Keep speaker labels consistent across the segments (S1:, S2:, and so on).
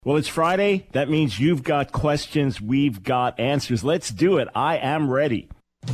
S1: Well, it's Friday. That means you've got questions, we've got answers. Let's do it. I am ready.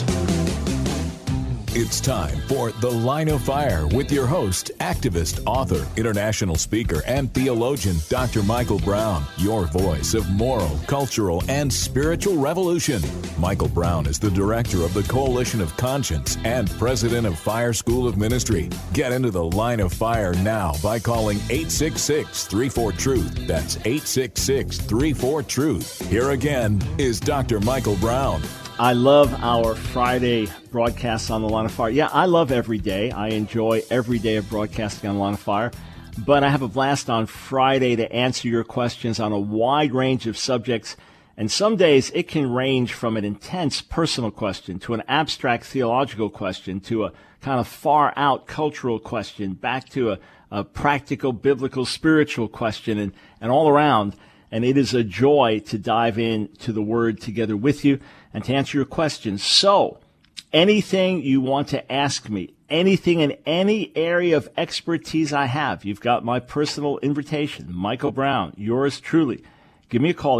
S2: It's time for The Line of Fire with your host, activist, author, international speaker, and theologian, Dr. Michael Brown, your voice of moral, cultural, and spiritual revolution. Michael Brown is the director of the Coalition of Conscience and president of Fire School of Ministry. Get into The Line of Fire now by calling 866-34-TRUTH. That's 866-34-TRUTH. Here again is Dr. Michael Brown.
S1: I love our Friday broadcasts on The Line of Fire. Yeah, I love every day. I enjoy every day of broadcasting on The Line of Fire. But I have a blast on Friday to answer your questions on a wide range of subjects. And some days it can range from an intense personal question to an abstract theological question to a kind of far out cultural question back to a practical, biblical, spiritual question and all around. And it is a joy to dive into the Word together with you and to answer your questions. So, anything you want to ask me, anything in any area of expertise I have, you've got my personal invitation, Michael Brown, yours truly. Give me a call,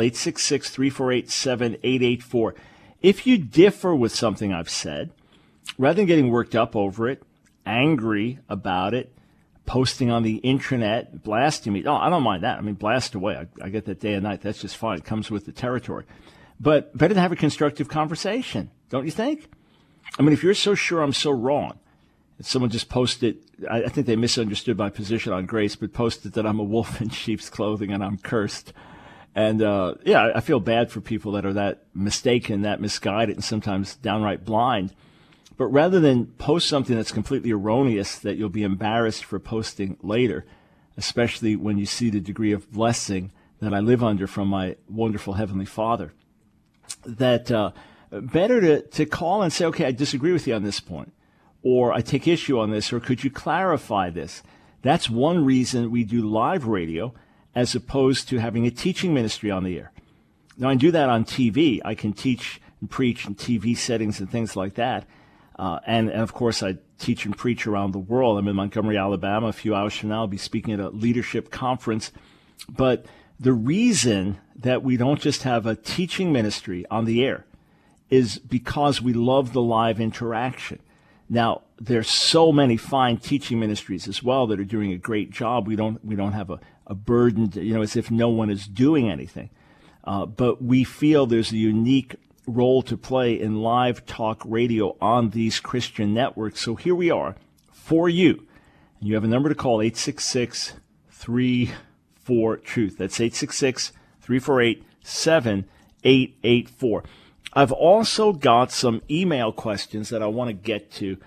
S1: 866-348-7884. If you differ with something I've said, rather than getting worked up over it, angry about it, posting on the intranet, blasting me. Oh, I don't mind that. I mean, blast away. I get that day and night. That's just fine. It comes with the territory. But better to have a constructive conversation, don't you think? I mean, if you're so sure I'm so wrong, someone just posted, I think they misunderstood my position on grace, but posted that I'm a wolf in sheep's clothing and I'm cursed. And, I feel bad for people that are that mistaken, that misguided, and sometimes downright blind. But rather than post something that's completely erroneous that you'll be embarrassed for posting later, especially when you see the degree of blessing that I live under from my wonderful Heavenly Father, that better to call and say, okay, I disagree with you on this point, or I take issue on this, or could you clarify this? That's one reason we do live radio as opposed to having a teaching ministry on the air. Now, I do that on TV. I can teach and preach in TV settings and things like that. And of course, I teach and preach around the world. I'm in Montgomery, Alabama. A few hours from now, I'll be speaking at a leadership conference. But the reason that we don't just have a teaching ministry on the air is because we love the live interaction. Now, there's so many fine teaching ministries as well that are doing a great job. We don't have a burden, as if no one is doing anything. But we feel there's a unique role to play in live talk radio on these Christian networks. So here we are for you. And you have a number to call, 866-34-TRUTH. That's 866-348-7884. I've also got some email questions that I want to get to.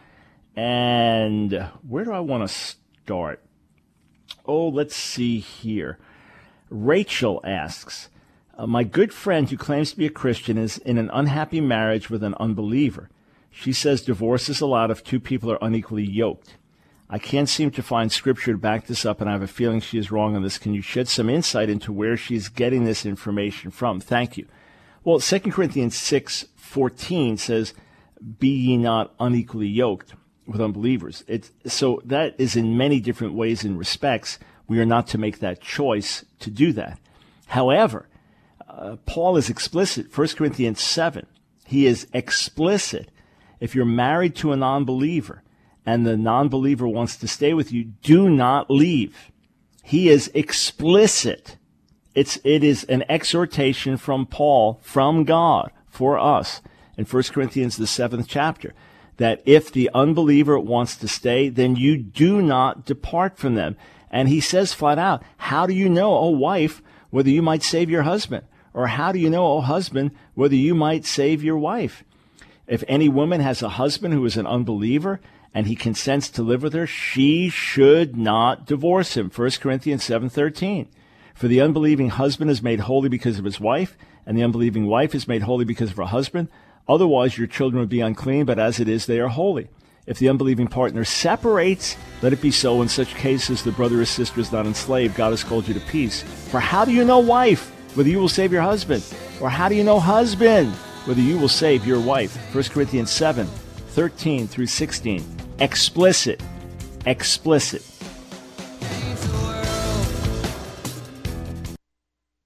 S1: And where do I want to start? Oh, let's see here. Rachel asks, my good friend who claims to be a Christian is in an unhappy marriage with an unbeliever. She says divorce is allowed if two people are unequally yoked. I can't seem to find scripture to back this up, and I have a feeling she is wrong on this. Can you shed some insight into where she's getting this information from? Thank you. Well, 2 Corinthians 6:14 says, be ye not unequally yoked with unbelievers. So that is in many different ways and respects. We are not to make that choice to do that. However, Paul is explicit, 1 Corinthians 7. He is explicit. If you're married to a non-believer and the non-believer wants to stay with you, do not leave. He is explicit. It is an exhortation from Paul, from God, for us, in 1 Corinthians, the 7th chapter, that if the unbeliever wants to stay, then you do not depart from them. And he says flat out, how do you know, O wife, whether you might save your husband? Or how do you know, O husband, whether you might save your wife? If any woman has a husband who is an unbeliever and he consents to live with her, she should not divorce him. 1 Corinthians 7:13. For the unbelieving husband is made holy because of his wife, and the unbelieving wife is made holy because of her husband. Otherwise your children would be unclean, but as it is, they are holy. If the unbelieving partner separates, let it be so. In such cases, the brother or sister is not enslaved. God has called you to peace. For how do you know, wife, whether you will save your husband? Or how do you know, husband, whether you will save your wife? 1 Corinthians 7:13 through 16. Explicit. Explicit.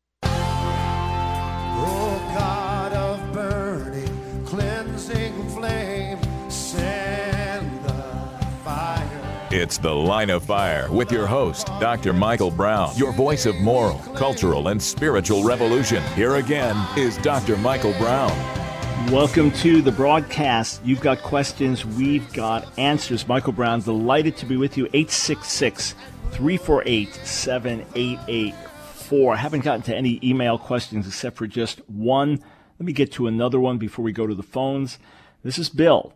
S2: It's The Line of Fire with your host, Dr. Michael Brown, your voice of moral, cultural, and spiritual revolution. Here again is Dr. Michael Brown.
S1: Welcome to the broadcast. You've got questions, we've got answers. Michael Brown, delighted to be with you. 866-348-7884. I haven't gotten to any email questions except for just one. Let me get to another one before we go to the phones. This is Bill.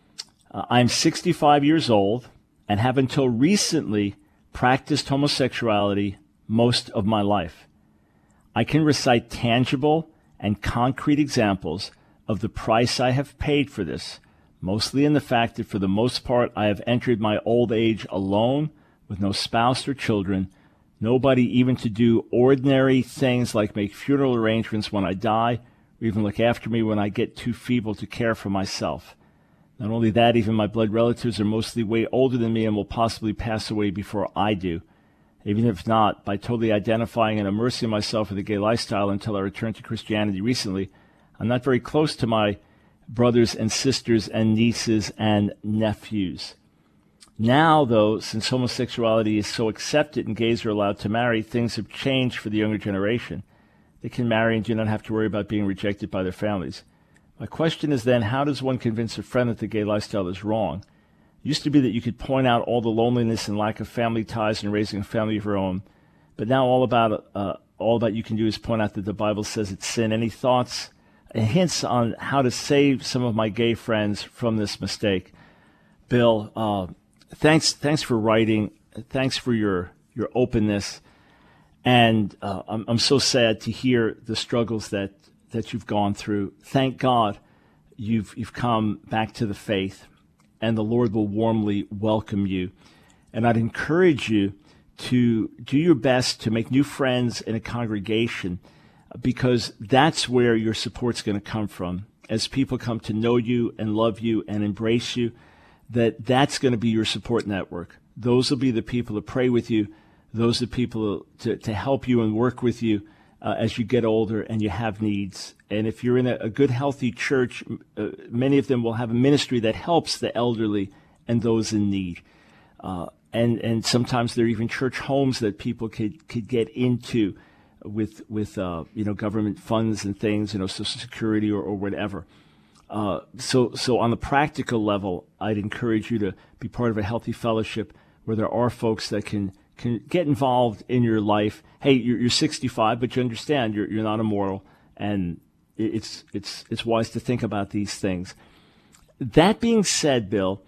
S1: I'm 65 years old and have until recently practiced homosexuality most of my life. I can recite tangible and concrete examples of the price I have paid for this, mostly in the fact that for the most part I have entered my old age alone, with no spouse or children, nobody even to do ordinary things like make funeral arrangements when I die, or even look after me when I get too feeble to care for myself. Not only that, even my blood relatives are mostly way older than me and will possibly pass away before I do. Even if not, by totally identifying and immersing myself in the gay lifestyle until I returned to Christianity recently, I'm not very close to my brothers and sisters and nieces and nephews. Now, though, since homosexuality is so accepted and gays are allowed to marry, things have changed for the younger generation. They can marry and do not have to worry about being rejected by their families. My question is then, how does one convince a friend that the gay lifestyle is wrong? It used to be that you could point out all the loneliness and lack of family ties and raising a family of your own, but now all that you can do is point out that the Bible says it's sin. Any thoughts and hints on how to save some of my gay friends from this mistake? Bill, thanks for writing. Thanks for your openness, and I'm so sad to hear the struggles that you've gone through. Thank God you've come back to the faith, and the Lord will warmly welcome you. And I'd encourage you to do your best to make new friends in a congregation, because that's where your support's going to come from. As people come to know you and love you and embrace you, that's going to be your support network. Those will be the people to pray with you. Those are the people to help you and work with you as you get older and you have needs. And if you're in a good, healthy church, many of them will have a ministry that helps the elderly and those in need. And sometimes there are even church homes that people could get into with government funds and things, Social Security or whatever. So on the practical level, I'd encourage you to be part of a healthy fellowship where there are folks that can get involved in your life. Hey, you're 65, but you understand you're not immortal, and it's wise to think about these things. That being said, Bill,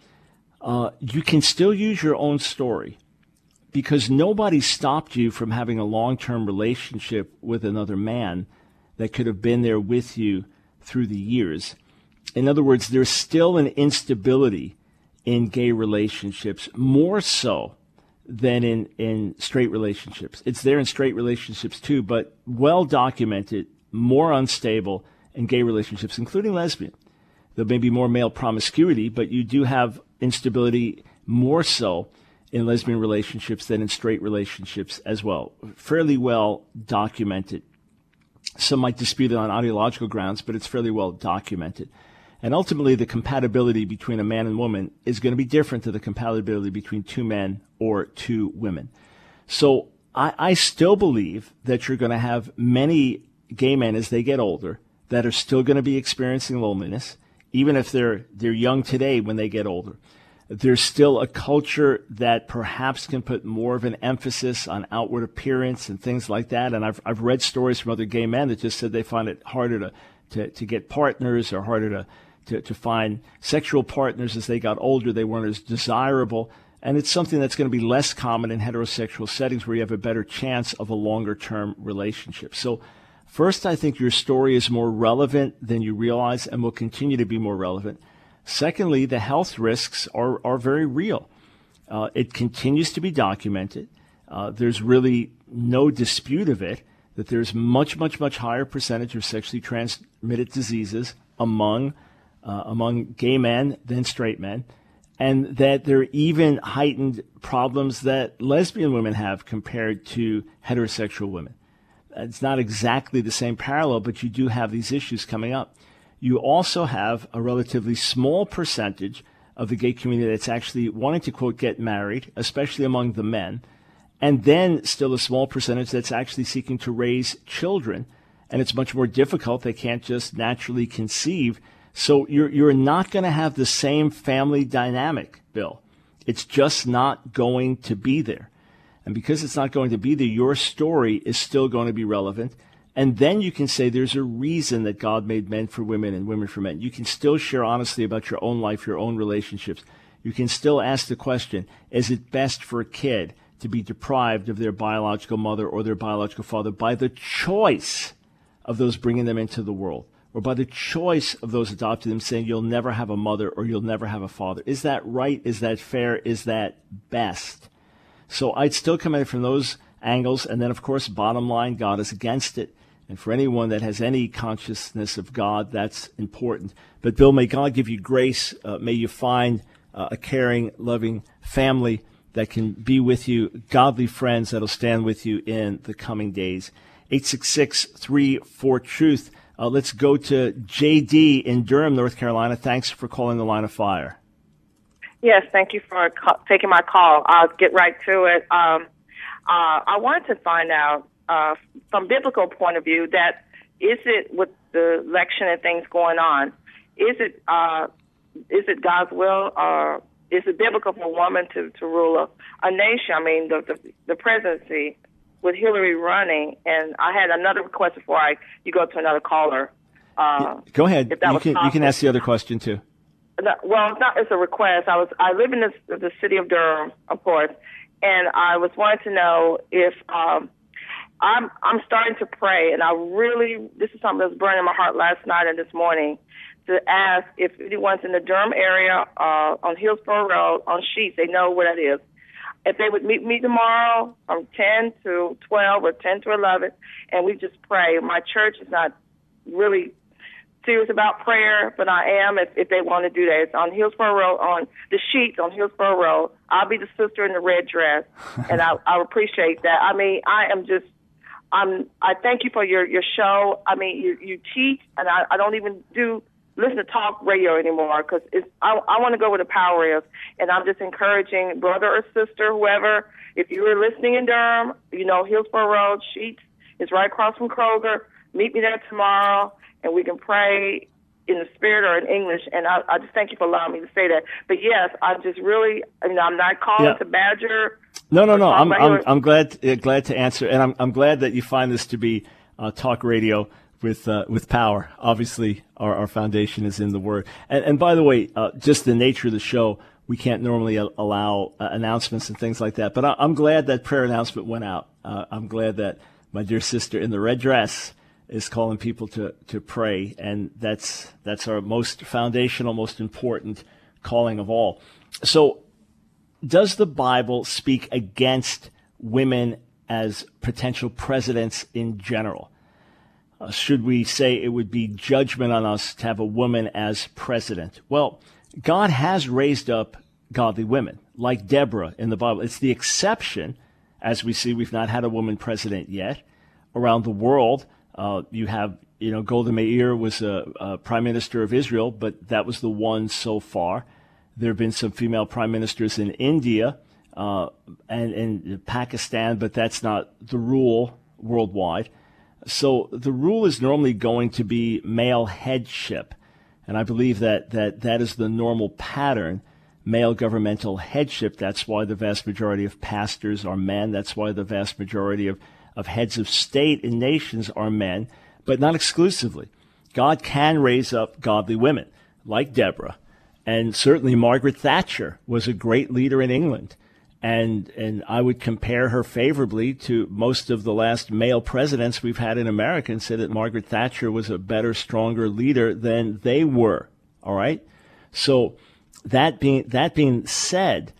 S1: you can still use your own story, because nobody stopped you from having a long-term relationship with another man that could have been there with you through the years. In other words, there's still an instability in gay relationships, more so than in straight relationships. It's there in straight relationships too, but well documented, more unstable in gay relationships, including lesbian. There may be more male promiscuity, but you do have instability more so in lesbian relationships than in straight relationships as well. Fairly well documented. Some might dispute it on ideological grounds, but it's fairly well documented. And ultimately, the compatibility between a man and woman is going to be different to the compatibility between two men or two women. So I still believe that you're going to have many gay men as they get older that are still going to be experiencing loneliness, even if they're young today when they get older. There's still a culture that perhaps can put more of an emphasis on outward appearance and things like that. And I've read stories from other gay men that just said they find it harder to get partners, or harder to find sexual partners as they got older. They weren't as desirable. And it's something that's going to be less common in heterosexual settings where you have a better chance of a longer-term relationship. So first, I think your story is more relevant than you realize and will continue to be more relevant. Secondly, the health risks are very real. It continues to be documented. There's really no dispute of it, that there's much, much, much higher percentage of sexually transmitted diseases among gay men than straight men, and that there are even heightened problems that lesbian women have compared to heterosexual women. It's not exactly the same parallel, but you do have these issues coming up. You also have a relatively small percentage of the gay community that's actually wanting to, quote, get married, especially among the men, and then still a small percentage that's actually seeking to raise children. And it's much more difficult. They can't just naturally conceive. So you're not going to have the same family dynamic, Bill. It's just not going to be there. And because it's not going to be there, your story is still going to be relevant. And then you can say there's a reason that God made men for women and women for men. You can still share honestly about your own life, your own relationships. You can still ask the question, is it best for a kid to be deprived of their biological mother or their biological father by the choice of those bringing them into the world, or by the choice of those adopting them saying you'll never have a mother or you'll never have a father? Is that right? Is that fair? Is that best? So I'd still come at it from those angles. And then, of course, bottom line, God is against it. And for anyone that has any consciousness of God, that's important. But Bill, may God give you grace. May you find a caring, loving family that can be with you, godly friends that'll stand with you in the coming days. 866-34-TRUTH. Let's go to J.D. in Durham, North Carolina. Thanks for calling the Line of Fire.
S3: Yes, thank you for taking my call. I'll get right to it. I wanted to find out, from biblical point of view, that is it with the election and things going on, is it God's will, or is it biblical for a woman to rule a nation? I mean, the presidency with Hillary running, and I had another request before you go to another caller.
S1: Go ahead. You can ask the other question too.
S3: No, well, it's a request. I live in the city of Durham, of course, and I was wanting to know if I'm starting to pray, and this is something that was burning in my heart last night and this morning, to ask if anyone's in the Durham area on Hillsborough Road on Sheets, they know where that is. If they would meet me tomorrow from 10 to 12 or 10 to 11, and we just pray. My church is not really serious about prayer, but I am if they want to do that. It's on Hillsborough Road, on the Sheets on Hillsborough Road. I'll be the sister in the red dress, and I appreciate that. I mean, I thank you for your show. I mean, you teach, and I don't even listen to talk radio anymore because I want to go where the power is, and I'm just encouraging brother or sister, whoever, if you are listening in Durham, Hillsborough Road, Sheets is right across from Kroger. Meet me there tomorrow, and we can pray in the spirit or in English. And I just thank you for allowing me to say that. But yes, I'm just really, I'm not calling to badger.
S1: No. I'm glad to answer, and I'm glad that you find this to be talk radio with power. Obviously, our foundation is in the Word. And by the way, just the nature of the show, we can't normally allow announcements and things like that. But I'm glad that prayer announcement went out. I'm glad that my dear sister in the red dress is calling people to pray, and that's our most foundational, most important calling of all. So, does the Bible speak against women as potential presidents in general? Should we say it would be judgment on us to have a woman as president? Well, God has raised up godly women, like Deborah in the Bible. It's the exception. As we see, we've not had a woman president yet. Around the world, you have, Golda Meir was a prime minister of Israel, but that was the one so far. There have been some female prime ministers in India and in Pakistan, but that's not the rule worldwide. So the rule is normally going to be male headship. And I believe that is the normal pattern, male governmental headship. That's why the vast majority of pastors are men. That's why the vast majority of heads of state in nations are men, but not exclusively. God can raise up godly women like Deborah. And certainly Margaret Thatcher was a great leader in England. And I would compare her favorably to most of the last male presidents we've had in America and say that Margaret Thatcher was a better, stronger leader than they were. All right? So that being said,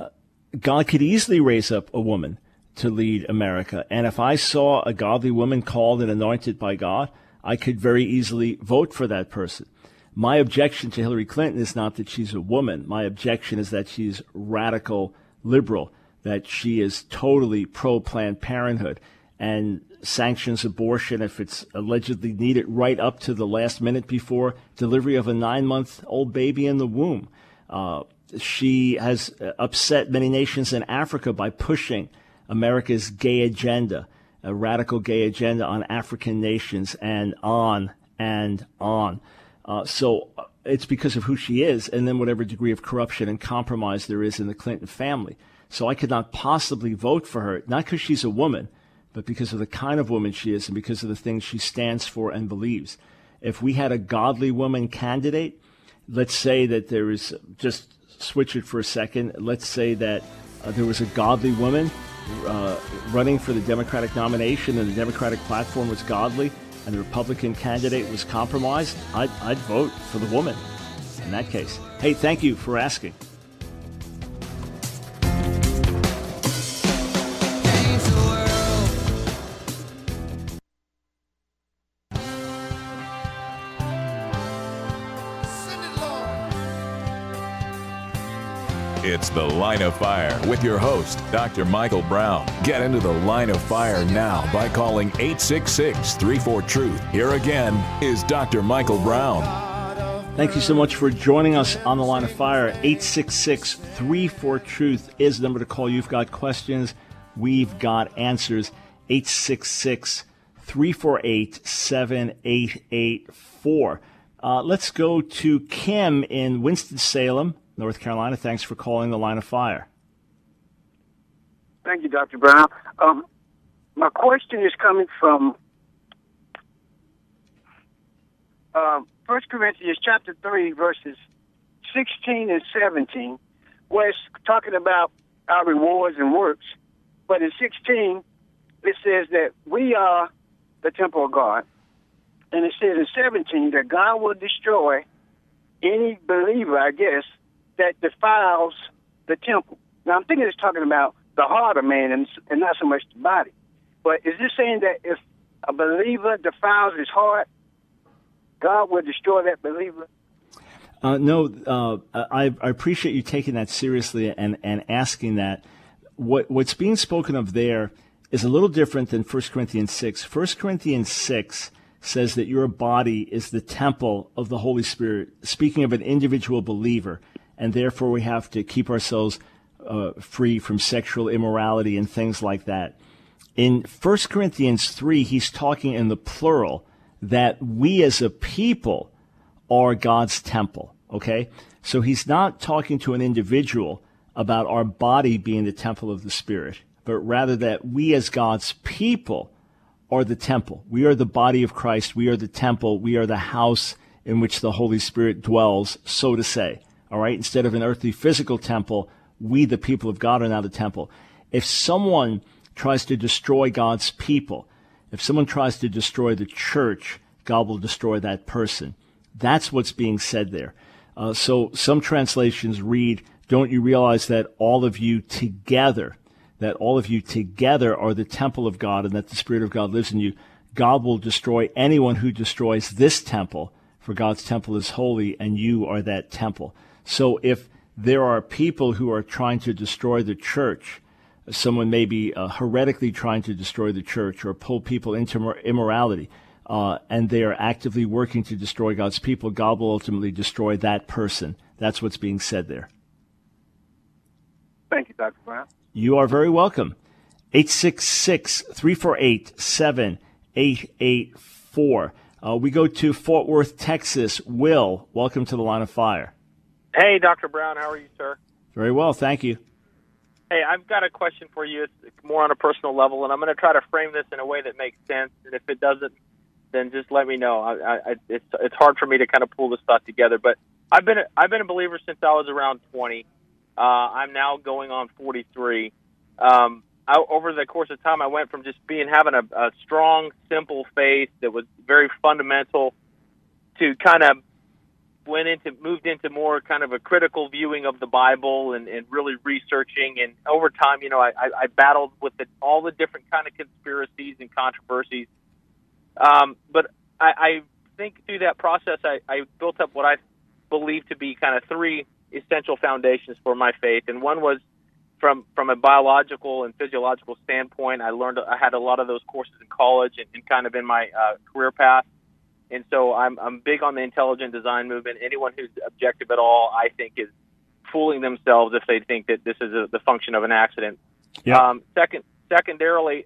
S1: God could easily raise up a woman to lead America. And if I saw a godly woman called and anointed by God, I could very easily vote for that person. My objection to Hillary Clinton is not that she's a woman. My objection is that she's radical liberal, that she is totally pro-Planned Parenthood and sanctions abortion if it's allegedly needed right up to the last minute before delivery of a 9-month-old baby in the womb. She has upset many nations in Africa by pushing America's gay agenda, a radical gay agenda on African nations, and on and on. So it's because of who she is, and then whatever degree of corruption and compromise there is in the Clinton family. So I could not possibly vote for her, not because she's a woman, but because of the kind of woman she is and because of the things she stands for and believes. If we had a godly woman candidate, let's say that there is, just switch it for a second, let's say that there was a godly woman running for the Democratic nomination and the Democratic platform was godly and the Republican candidate was compromised, I'd vote for the woman in that case. Hey, thank you for asking.
S2: It's The Line of Fire with your host, Dr. Michael Brown. Get into the Line of Fire now by calling 866-34-TRUTH. Here again is Dr. Michael Brown.
S1: Thank you so much for joining us on the Line of Fire. 866-34-TRUTH is the number to call. You've got questions. We've got answers. 866-348-7884. Let's go to Kim in Winston-Salem, North Carolina. Thanks for calling the Line of Fire.
S4: Thank you, Dr. Brown. My question is coming from 1 Corinthians chapter 3, verses 16 and 17, where it's talking about our rewards and works. But in 16, it says that we are the temple of God. And it says in 17 that God will destroy any believer, I guess, that defiles the temple. Now, I'm thinking it's talking about the heart of man and not so much the body. But is this saying that if a believer defiles his heart, God will destroy that believer?
S1: No, I appreciate you taking that seriously and asking that. What's being spoken of there is a little different than 1 Corinthians 6. 1 Corinthians 6 says that your body is the temple of the Holy Spirit, speaking of an individual believer, and therefore we have to keep ourselves free from sexual immorality and things like that. In 1 Corinthians 3, he's talking in the plural that we as a people are God's temple, okay? So he's not talking to an individual about our body being the temple of the Spirit, but rather that we as God's people are the temple. We are the body of Christ. We are the temple. We are the house in which the Holy Spirit dwells, so to say. All right? Instead of an earthly physical temple, we, the people of God, are now the temple. If someone tries to destroy God's people, if someone tries to destroy the church, God will destroy that person. That's what's being said there. So some translations read, don't you realize that all of you together are the temple of God and that the Spirit of God lives in you? God will destroy anyone who destroys this temple, for God's temple is holy and you are that temple. So if there are people who are trying to destroy the church, someone may be heretically trying to destroy the church or pull people into immorality, and they are actively working to destroy God's people, God will ultimately destroy that person. That's what's being said there.
S4: Thank you, Dr. Brown.
S1: You are very welcome. 866-348-7884. We go to Fort Worth, Texas. Will, welcome to the Line of Fire.
S5: Hey, Dr. Brown. How are you, sir?
S1: Very well, thank you.
S5: Hey, I've got a question for you. It's more on a personal level, and I'm going to try to frame this in a way that makes sense. And if it doesn't, then just let me know. It's hard for me to kind of pull this thought together. But I've been a believer since I was around 20. I'm now going on 43. Over the course of time, I went from just having a strong, simple faith that was very fundamental to kind of moved into more kind of a critical viewing of the Bible and really researching. And over time, I battled with all the different kind of conspiracies and controversies. But I think through that process, I built up what I believe to be kind of three essential foundations for my faith. And one was from a biological and physiological standpoint. I had a lot of those courses in college and kind of in my career path. And so I'm big on the intelligent design movement. Anyone who's objective at all, I think, is fooling themselves if they think that this is the function of an accident.
S1: Yeah.
S5: Secondarily,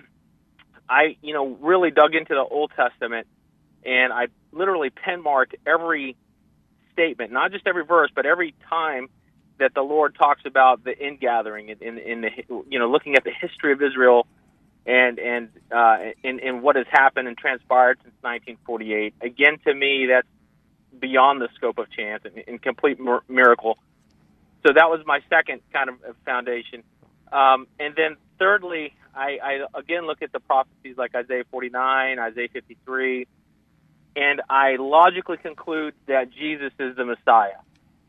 S5: I really dug into the Old Testament, and I literally pen marked every statement, not just every verse, but every time that the Lord talks about the ingathering in the looking at the history of Israel and what has happened and transpired since 1948. Again, to me, that's beyond the scope of chance and complete miracle. So that was my second kind of foundation. And then thirdly, I again look at the prophecies like Isaiah 49, Isaiah 53, and I logically conclude that Jesus is the Messiah.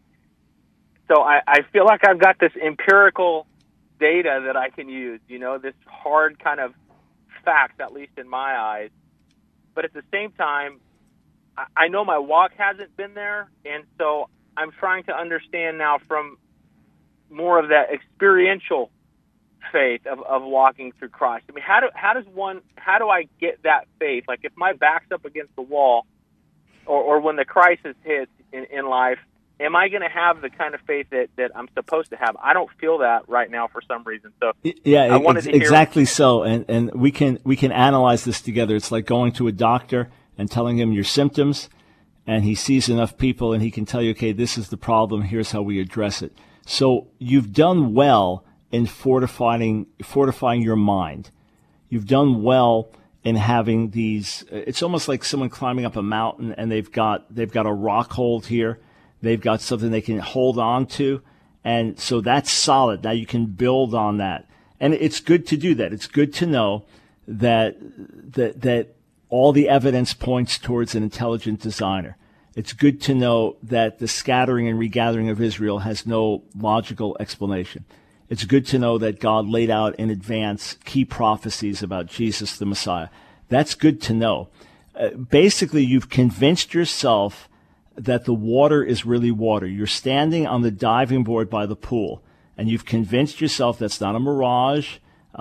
S5: So I feel like I've got this empirical data that I can use, this hard kind of fact, at least in my eyes. But at the same time, I know my walk hasn't been there, and so I'm trying to understand now from more of that experiential faith of walking through Christ. I mean, how do I get that faith? Like if my back's up against the wall, or when the crisis hits in life, am I going to have the kind of faith that I'm supposed to have? I don't feel that right now for some reason. So
S1: yeah,
S5: I wanted to hear
S1: exactly so. And we can analyze this together. It's like going to a doctor and telling him your symptoms, and he sees enough people and he can tell you, okay, this is the problem. Here's how we address it. So you've done well in fortifying your mind. You've done well in having these. It's almost like someone climbing up a mountain and they've got a rock hold here. They've got something they can hold on to, and so that's solid. Now you can build on that, and it's good to do that. It's good to know that all the evidence points towards an intelligent designer. It's good to know that the scattering and regathering of Israel has no logical explanation. It's good to know that God laid out in advance key prophecies about Jesus the Messiah. That's good to know. Basically, you've convinced yourself that the water is really water. You're standing on the diving board by the pool, and you've convinced yourself that's not a mirage,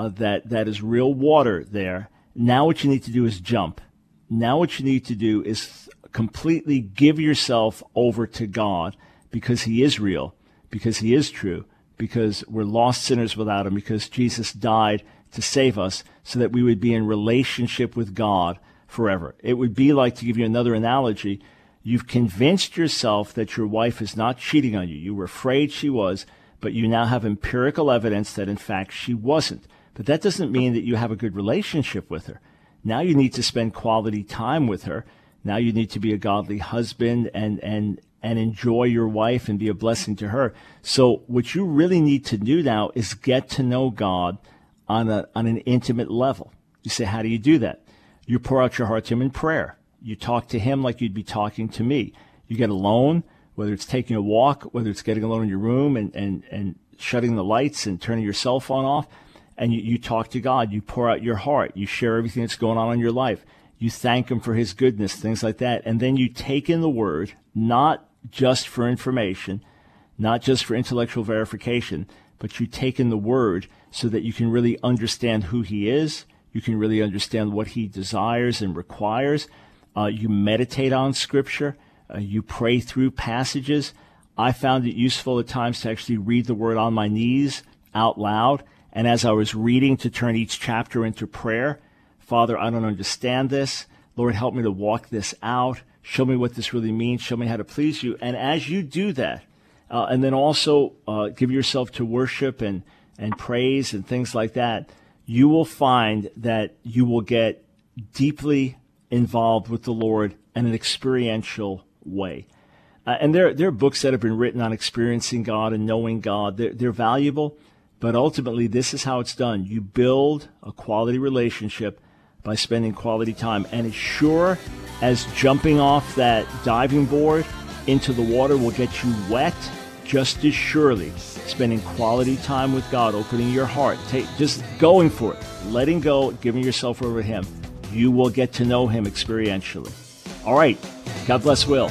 S1: that is real water there. Now what you need to do is jump. Now what you need to do is completely give yourself over to God, because he is real, because he is true, because we're lost sinners without him, because Jesus died to save us so that we would be in relationship with God forever. It would be like, to give you another analogy, you've convinced yourself that your wife is not cheating on you. You were afraid she was, but you now have empirical evidence that in fact she wasn't. But that doesn't mean that you have a good relationship with her. Now you need to spend quality time with her. Now you need to be a godly husband and enjoy your wife and be a blessing to her. So what you really need to do now is get to know God on an intimate level. You say, how do you do that? You pour out your heart to him in prayer. You talk to him like you'd be talking to me. You get alone, whether it's taking a walk, whether it's getting alone in your room and shutting the lights and turning your cell phone off, and you talk to God. You pour out your heart. You share everything that's going on in your life. You thank him for his goodness, things like that. And then you take in the word, not just for information, not just for intellectual verification, but you take in the word so that you can really understand who he is. You can really understand what he desires and requires. You meditate on Scripture. You pray through passages. I found it useful at times to actually read the Word on my knees out loud. And as I was reading, to turn each chapter into prayer. Father, I don't understand this. Lord, help me to walk this out. Show me what this really means. Show me how to please you. And as you do that, and then also give yourself to worship and praise and things like that, you will find that you will get deeply involved with the Lord in an experiential way. And there are books that have been written on experiencing God and knowing God. They're valuable, but ultimately this is how it's done. You build a quality relationship by spending quality time. And as sure as jumping off that diving board into the water will get you wet, just as surely spending quality time with God, opening your heart, just going for it, letting go, giving yourself over to him, you will get to know him experientially. All right. God bless Will.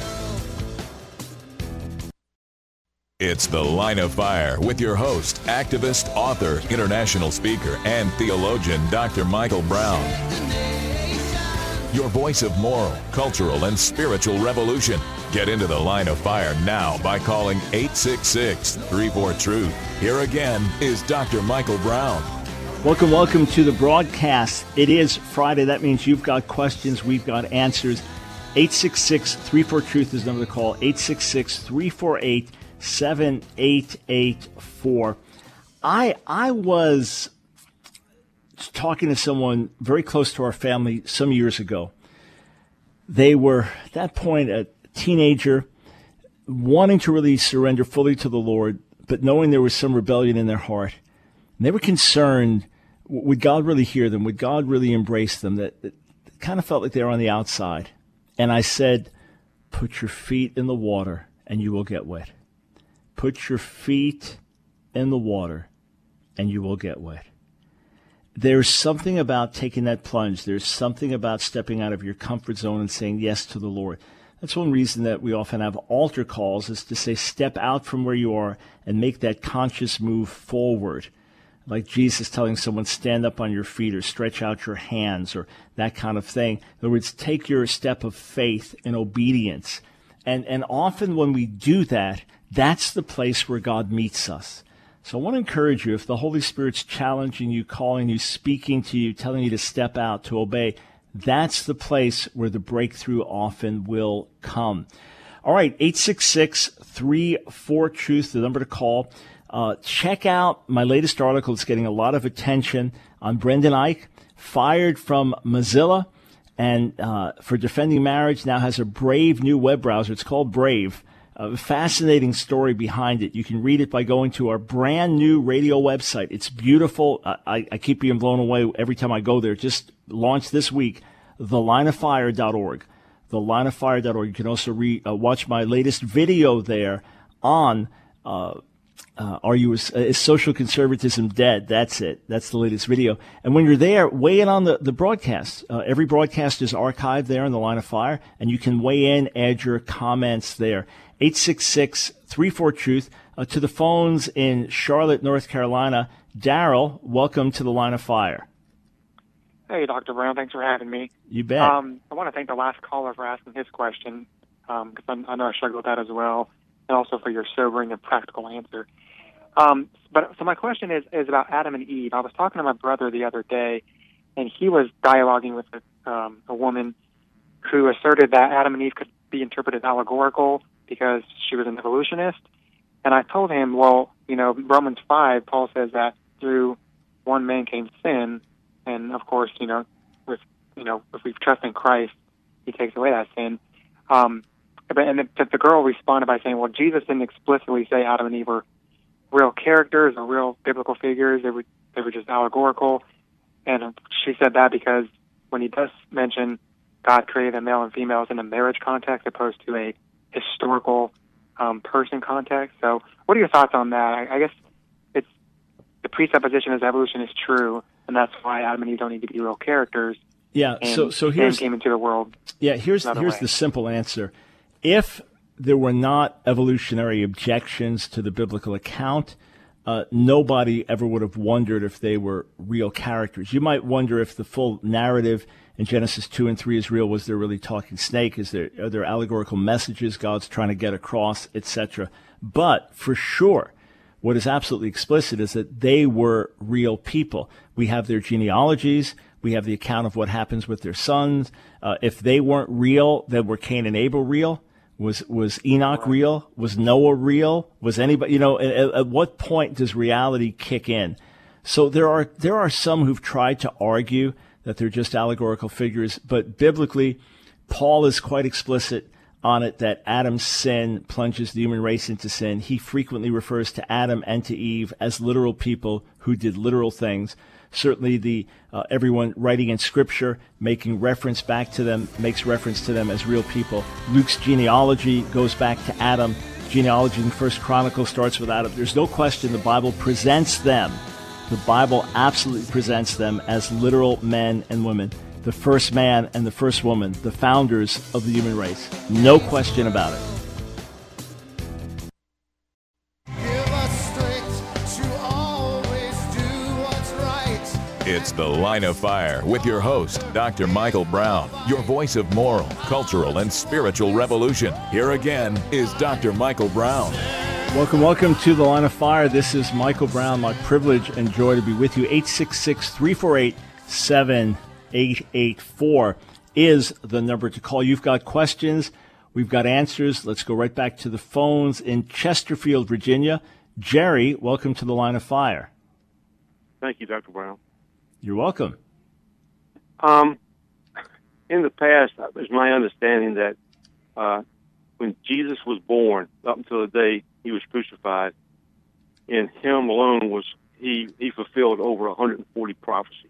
S2: It's The Line of Fire with your host, activist, author, international speaker, and theologian, Dr. Michael Brown. your voice of moral, cultural, and spiritual revolution. Get into the line of fire now by calling 866-34-TRUTH. Here again is Dr. Michael Brown.
S1: Welcome to the broadcast. It is Friday. That means you've got questions, we've got answers. 866-34-TRUTH is the number to call. 866-348-7884. I was talking to someone very close to our family some years ago. They were, at that point, a teenager, wanting to really surrender fully to the Lord, but knowing there was some rebellion in their heart. And they were concerned, would God really hear them? Would God really embrace them? That it kind of felt like they were on the outside. And I said, put your feet in the water and you will get wet. Put your feet in the water and you will get wet. There's something about taking that plunge. There's something about stepping out of your comfort zone and saying yes to the Lord. That's one reason that we often have altar calls, is to say step out from where you are and make that conscious move forward. Like Jesus telling someone, stand up on your feet or stretch out your hands or that kind of thing. In other words, take your step of faith and obedience. And often when we do that, that's the place where God meets us. So I want to encourage you, if the Holy Spirit's challenging you, calling you, speaking to you, telling you to step out, to obey, that's the place where the breakthrough often will come. All right, 866-34-TRUTH, the number to call. Check out my latest article. It's getting a lot of attention on Brendan Eich, fired from Mozilla, and for defending marriage, now has a brave new web browser. It's called Brave. A fascinating story behind it. You can read it by going to our brand new radio website. It's beautiful. I keep being blown away every time I go there. Just launched this week, thelineoffire.org. Thelineoffire.org. You can also watch my latest video there on is social conservatism dead? That's it. That's the latest video. And when you're there, weigh in on the broadcast. Every broadcast is archived there in the Line of Fire, and you can weigh in, add your comments there. 866-34-TRUTH. To the phones in Charlotte, North Carolina. Daryl, welcome to the Line of Fire.
S6: Hey, Dr. Brown. Thanks for having me.
S1: You bet.
S6: I want to thank the last caller for asking his question, because I know I struggle with that as well, and also for your sobering and practical answer. So my question is about Adam and Eve. I was talking to my brother the other day, and he was dialoguing with a woman who asserted that Adam and Eve could be interpreted allegorical because she was an evolutionist. And I told him, well, Romans 5, Paul says that through one man came sin, and of course, if we trust in Christ, he takes away that sin. And the girl responded by saying, well, Jesus didn't explicitly say Adam and Eve were real characters or real biblical figures. They were just allegorical. And she said that because when he does mention God created the male and females in a marriage context opposed to a historical person context. So what are your thoughts on that? I guess it's the presupposition is evolution is true, and that's why Adam and Eve don't need to be real characters.
S1: Yeah,
S6: and
S1: so here's
S6: came into the world.
S1: Yeah, here's the simple answer. If there were not evolutionary objections to the biblical account, nobody ever would have wondered if they were real characters. You might wonder if the full narrative in Genesis 2 and 3 is real. Was there really talking snake? Are there allegorical messages God's trying to get across, etc.? But for sure, what is absolutely explicit is that they were real people. We have their genealogies. We have the account of what happens with their sons. If they weren't real, then were Cain and Abel real? Was Enoch real? Was Noah real? Was anybody, at what point does reality kick in? So there are some who've tried to argue that they're just allegorical figures, but biblically, Paul is quite explicit on it that Adam's sin plunges the human race into sin. He frequently refers to Adam and to Eve as literal people who did literal things. Certainly everyone writing in Scripture, making reference back to them, makes reference to them as real people. Luke's genealogy goes back to Adam. Genealogy in 1 Chronicles starts with Adam. There's no question the Bible presents them. The Bible absolutely presents them as literal men and women. The first man and the first woman, the founders of the human race. No question about it.
S2: It's The Line of Fire with your host, Dr. Michael Brown, your voice of moral, cultural, and spiritual revolution. Here again is Dr. Michael Brown.
S1: Welcome to The Line of Fire. This is Michael Brown. My privilege and joy to be with you. 866-348-7884 is the number to call. You've got questions. We've got answers. Let's go right back to the phones in Chesterfield, Virginia. Jerry, welcome to The Line of Fire.
S7: Thank you, Dr. Brown.
S1: You're welcome.
S7: In the past, it was my understanding that when Jesus was born, up until the day he was crucified, in him alone was he fulfilled over 140 prophecies.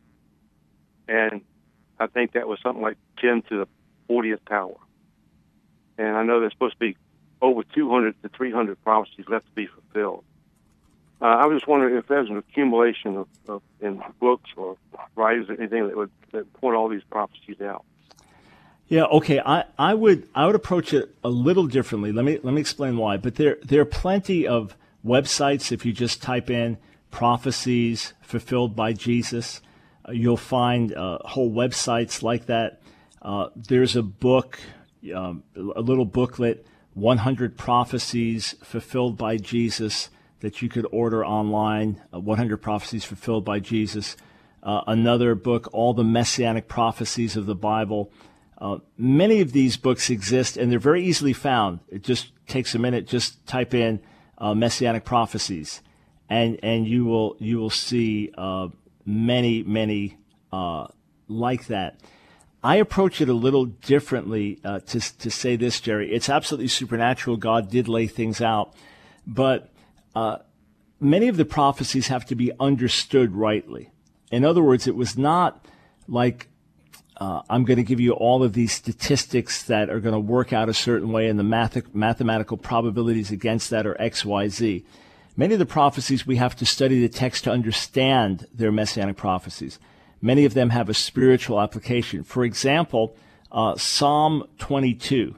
S7: And I think that was something like 10 to the 40th power. And I know there's supposed to be over 200 to 300 prophecies left to be fulfilled. I was just wondering if there's an accumulation of in books or writings or anything that point all these prophecies out.
S1: Yeah, okay. I would approach it a little differently. Let me explain why. But there are plenty of websites. If you just type in prophecies fulfilled by Jesus, you'll find whole websites like that. There's a book, a little booklet, 100 Prophecies Fulfilled by Jesus, that you could order online, 100 Prophecies Fulfilled by Jesus. Another book, All the Messianic Prophecies of the Bible. Many of these books exist, and they're very easily found. It just takes a minute. Just type in Messianic Prophecies, and you will see many like that. I approach it a little differently to say this, Jerry. It's absolutely supernatural. God did lay things out, but many of the prophecies have to be understood rightly. In other words, it was not like I'm going to give you all of these statistics that are going to work out a certain way, and the mathematical probabilities against that are X, Y, Z. Many of the prophecies, we have to study the text to understand their messianic prophecies. Many of them have a spiritual application. For example, Psalm 22.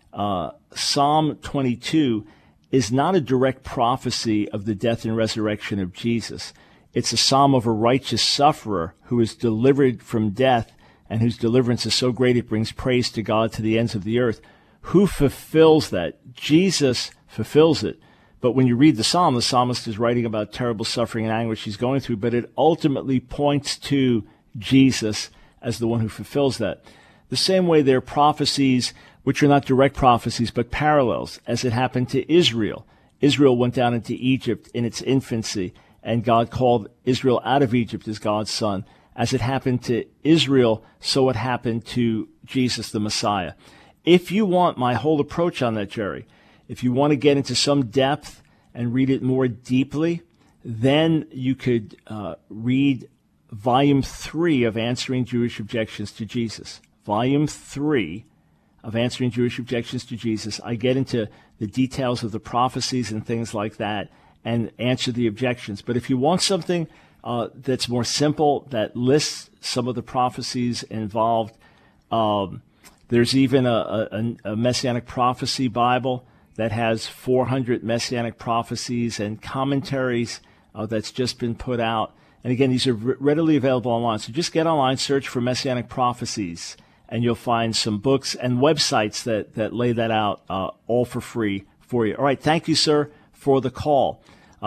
S1: Psalm 22 is not a direct prophecy of the death and resurrection of Jesus. It's a psalm of a righteous sufferer who is delivered from death, and whose deliverance is so great it brings praise to God to the ends of the earth. Who fulfills that? Jesus fulfills it. But when you read the psalmist is writing about terrible suffering and anguish he's going through, but it ultimately points to Jesus as the one who fulfills that. The same way there are prophecies which are not direct prophecies, but parallels, as it happened to Israel. Israel went down into Egypt in its infancy, and God called Israel out of Egypt as God's son. As it happened to Israel, so it happened to Jesus the Messiah. If you want my whole approach on that, Jerry, if you want to get into some depth and read it more deeply, then you could read Volume 3 of Answering Jewish Objections to Jesus. Volume 3 of Answering Jewish Objections to Jesus. I get into the details of the prophecies and things like that and answer the objections. But if you want something that's more simple, that lists some of the prophecies involved, there's even a Messianic Prophecy Bible that has 400 Messianic prophecies and commentaries that's just been put out. And again, these are readily available online. So just get online, search for Messianic Prophecies, and you'll find some books and websites that lay that out all for free for you. All right, thank you, sir, for the call.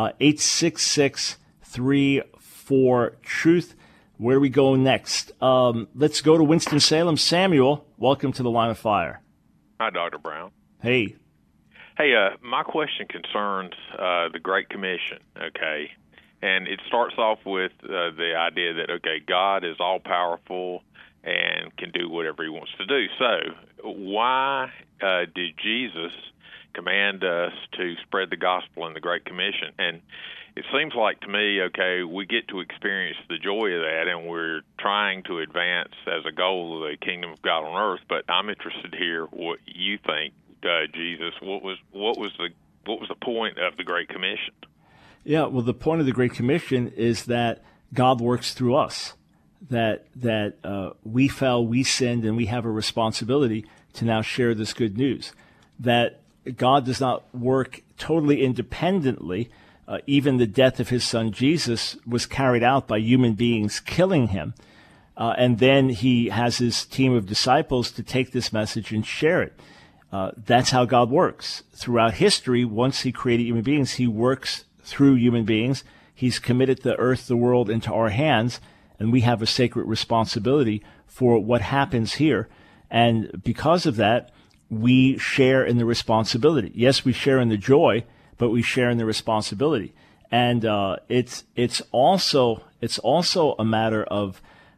S1: 866-34-TRUTH. Where do we go next? Let's go to Winston-Salem. Samuel, welcome to the Line of Fire.
S8: Hi, Dr. Brown.
S1: Hey.
S8: Hey, my question concerns the Great Commission, okay? And it starts off with the idea that, okay, God is all-powerful and can do whatever he wants to do. So why did Jesus command us to spread the gospel in the Great Commission? And it seems like to me, okay, we get to experience the joy of that, and we're trying to advance as a goal of the kingdom of God on earth. But I'm interested to hear what you think, Jesus. What was the point of the Great Commission?
S1: Yeah, well, the point of the Great Commission is that God works through us. That we fell, we sinned, and we have a responsibility to now share this good news. That God does not work totally independently, even the death of his son Jesus was carried out by human beings killing him. And then he has his team of disciples to take this message and share it. That's how God works. Throughout history, once he created human beings, he works through human beings. He's committed the earth, the world into our hands, and we have a sacred responsibility for what happens here. And because of that, we share in the responsibility. Yes, we share in the joy, but we share in the responsibility. And it's also a matter of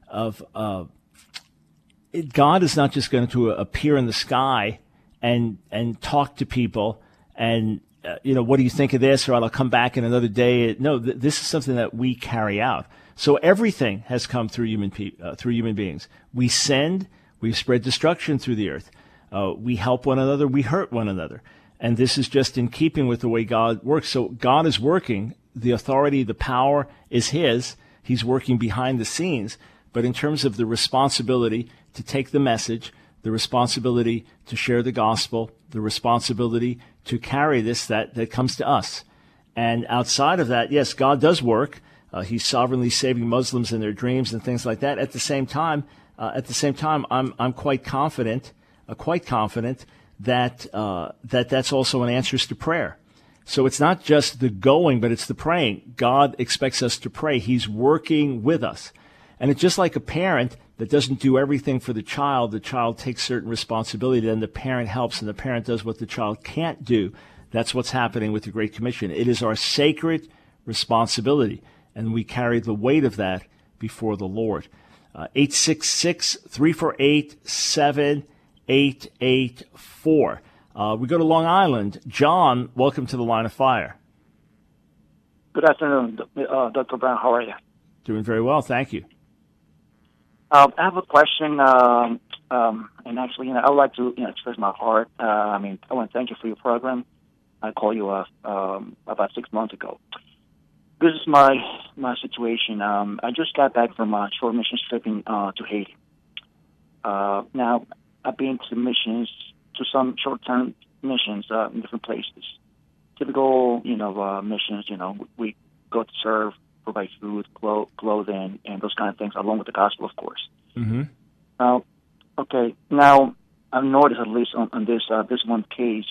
S1: God is not just going to appear in the sky and talk to people and what do you think of this? Or I'll come back in another day. No, this is something that we carry out. So everything has come through human beings. We send, we spread destruction through the earth. We help one another, we hurt one another. And this is just in keeping with the way God works. So God is working. The authority, the power is his. He's working behind the scenes. But in terms of the responsibility to take the message, the responsibility to share the gospel, the responsibility to carry this, that comes to us. And outside of that, yes, God does work. He's sovereignly saving Muslims in their dreams and things like that. At the same time, I'm quite confident that that's also an answer to prayer. So it's not just the going, but it's the praying. God expects us to pray. He's working with us. And it's just like a parent that doesn't do everything for the child takes certain responsibility, then the parent helps, and the parent does what the child can't do. That's what's happening with the Great Commission. It is our sacred responsibility, and we carry the weight of that before the Lord. 866-348-7884. We go to Long Island. John, welcome to the Line of Fire.
S9: Good afternoon, Dr. Brown. How are you?
S1: Doing very well, thank you.
S9: I have a question, and actually, I would like to express my heart. I want to thank you for your program. I called you about 6 months ago. This is my situation. I just got back from a short mission trip to Haiti. Now, I've been to missions, to some short-term missions in different places. Typical, missions, we go to serve, provide food, clothing, and those kind of things, along with the gospel, of course.
S1: Mm-hmm.
S9: Now, I've noticed, at least on this one case,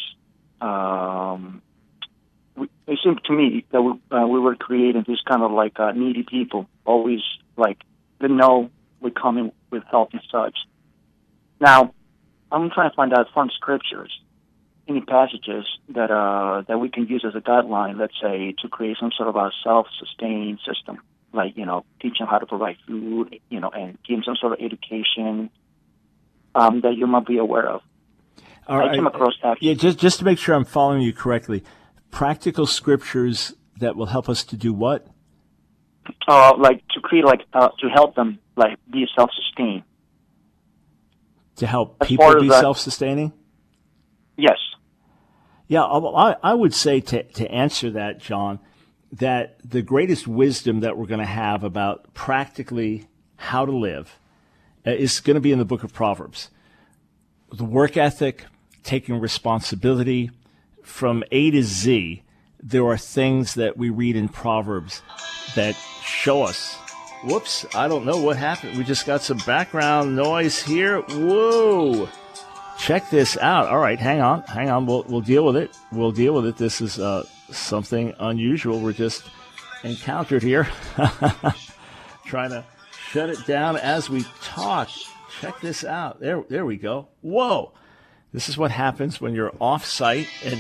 S9: it seemed to me that we were creating this kind of like needy people, always like they know we're coming with help and such. Now, I'm trying to find out from scriptures any passages that we can use as a guideline, let's say, to create some sort of a self-sustained system, like, teach them how to provide food, and give them some sort of education that you might be aware of.
S1: All right.
S9: I came across that.
S1: Yeah, just to make sure I'm following you correctly, practical scriptures that will help us to do what?
S9: Like to create, to help them, be self-sustained.
S1: To help people be self-sustaining?
S9: Yes.
S1: Yeah, I would say to answer that, John, that the greatest wisdom that we're going to have about practically how to live is going to be in the book of Proverbs. The work ethic, taking responsibility, from A to Z, there are things that we read in Proverbs that show us. Whoops, I don't know what happened. We just got some background noise here. Whoa. Check this out. All right, hang on. We'll deal with it. This is something unusual we're just encountered here. Trying to shut it down as we talk. Check this out. There we go. Whoa. This is what happens when you're off-site. And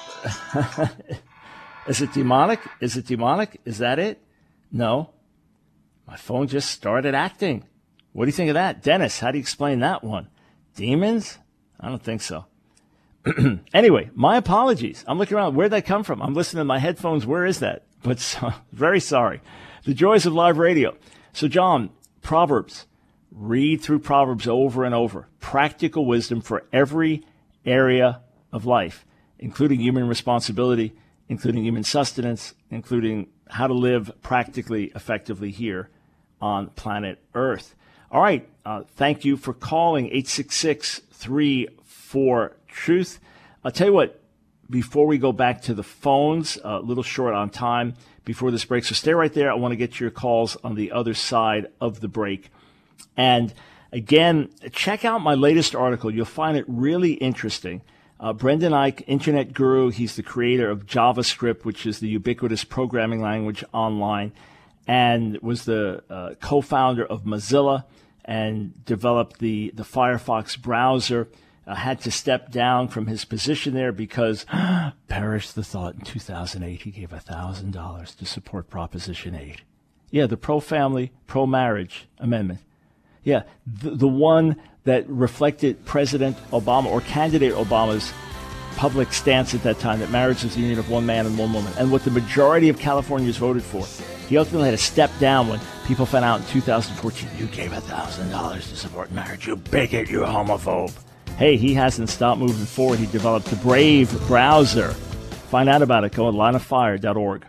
S1: is it demonic? Is that it? No. My phone just started acting. What do you think of that? Dennis, how do you explain that one? Demons? I don't think so. Anyway, my apologies. I'm looking around. Where'd that come from? I'm listening to my headphones. Where is that? But very sorry. The joys of live radio. So, John, Proverbs. Read through Proverbs over and over. Practical wisdom for every area of life, including human responsibility, including human sustenance, including how to live practically, effectively here on planet Earth. All right. Thank you for calling 866-34-TRUTH. I'll tell you what, before we go back to the phones, a little short on time before this break. So stay right there. I want to get to your calls on the other side of the break. And again, check out my latest article. You'll find it really interesting. Brendan Eich, internet guru, he's the creator of JavaScript, which is the ubiquitous programming language online, and was the co-founder of Mozilla and developed the Firefox browser. Had to step down from his position there because, perish the thought, in 2008 he gave $1,000 to support Proposition 8. Yeah, the pro-family, pro-marriage amendment. Yeah, the one that reflected President Obama or candidate Obama's public stance at that time, that marriage is the union of one man and one woman, and what the majority of Californians voted for. He ultimately had to step down when people found out in 2014, you gave $1,000 to support marriage, you bigot, you homophobe. Hey, he hasn't stopped moving forward. He developed the Brave browser. Find out about it. Go on lineoffire.org.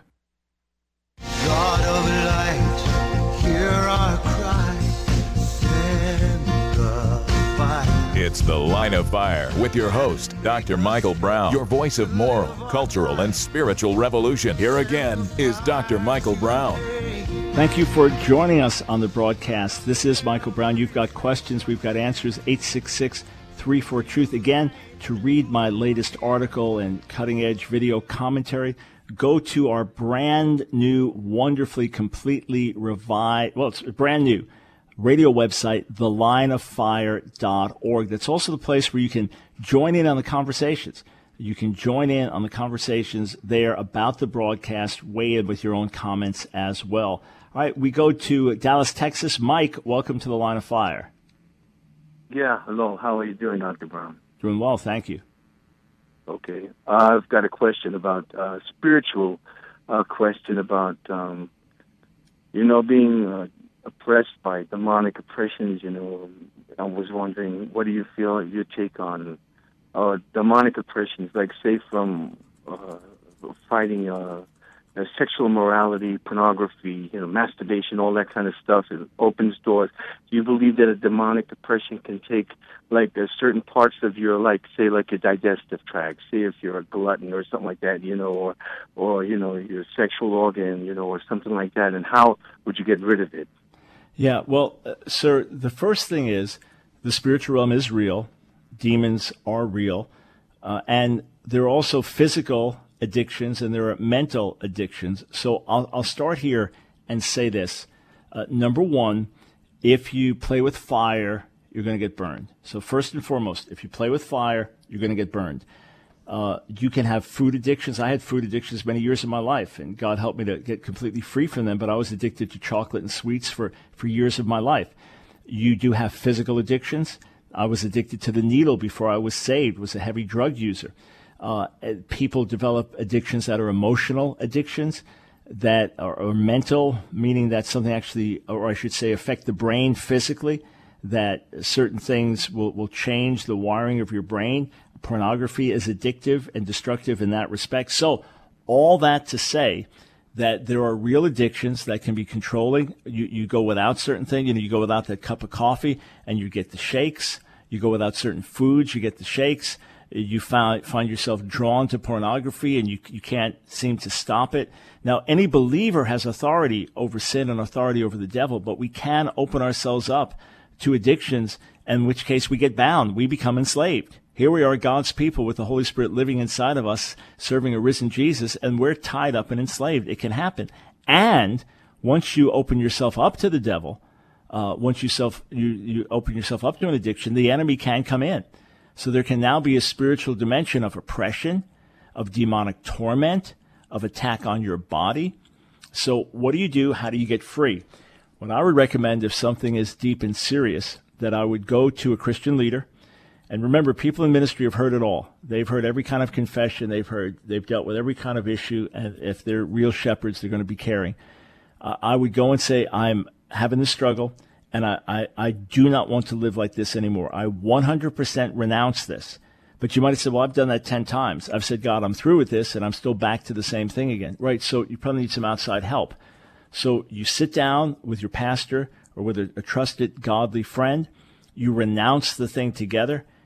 S10: God of light, hear our cry, send the fire.
S2: It's The Line of Fire with your host, Dr. Michael Brown, your voice of moral, cultural, and spiritual revolution. Here again is Dr. Michael Brown.
S1: Thank you for joining us on the broadcast. This is Michael Brown. You've got questions. We've got answers. 866-34-TRUTH. Again, to read my latest article and cutting-edge video commentary, go to our brand new, wonderfully, completely revised, well, it's brand new, radio website, thelineoffire.org. That's also the place where you can join in on the conversations. You can join in on the conversations there about the broadcast, weigh in with your own comments as well. All right, we go to Dallas, Texas. Mike, welcome to The Line of Fire.
S11: Yeah, hello. How are you doing, Dr. Brown?
S1: Doing well, thank you.
S11: Okay. I've got a question about, spiritual question about, being oppressed by demonic oppressions. I was wondering, what do you feel your take on demonic oppressions, like, say, from fighting sexual immorality, pornography, masturbation, all that kind of stuff? It opens doors. Do you believe that a demonic oppression can take, like, certain parts of your, like, say, like your digestive tract, say if you're a glutton or something like that, or your sexual organ, or something like that, and how would you get rid of it?
S1: Yeah, well, sir, the first thing is the spiritual realm is real. Demons are real. And there are also physical addictions and there are mental addictions. So I'll start here and say this. Number one, if you play with fire, you're going to get burned. So first and foremost, if you play with fire, you're going to get burned. You can have food addictions. I had food addictions many years of my life, and God helped me to get completely free from them, but I was addicted to chocolate and sweets for years of my life. You do have physical addictions. I was addicted to the needle before I was saved, was a heavy drug user. People develop addictions that are emotional addictions, that are mental, meaning that something actually, or I should say, affect the brain physically, that certain things will change the wiring of your brain. Pornography is addictive and destructive in that respect. So all that to say that there are real addictions that can be controlling. You go without certain things. You go without that cup of coffee and you get the shakes. You go without certain foods, you get the shakes. You find yourself drawn to pornography and you can't seem to stop it. Now, any believer has authority over sin and authority over the devil, but we can open ourselves up to addictions, in which case we get bound. We become enslaved. Here we are, God's people, with the Holy Spirit living inside of us, serving a risen Jesus, and we're tied up and enslaved. It can happen. And once you open yourself up to the devil, once you open yourself up to an addiction, the enemy can come in. So there can now be a spiritual dimension of oppression, of demonic torment, of attack on your body. So what do you do? How do you get free? What I would recommend, if something is deep and serious, that I would go to a Christian leader. And remember, people in ministry have heard it all. They've heard every kind of confession. They've dealt with every kind of issue. And if they're real shepherds, they're going to be caring. I would go and say, I'm having this struggle, and I do not want to live like this anymore. I 100% renounce this. But you might have said, well, I've done that 10 times. I've said, God, I'm through with this, and I'm still back to the same thing again. Right, so you probably need some outside help. So you sit down with your pastor or with a trusted, godly friend. You renounce the thing together.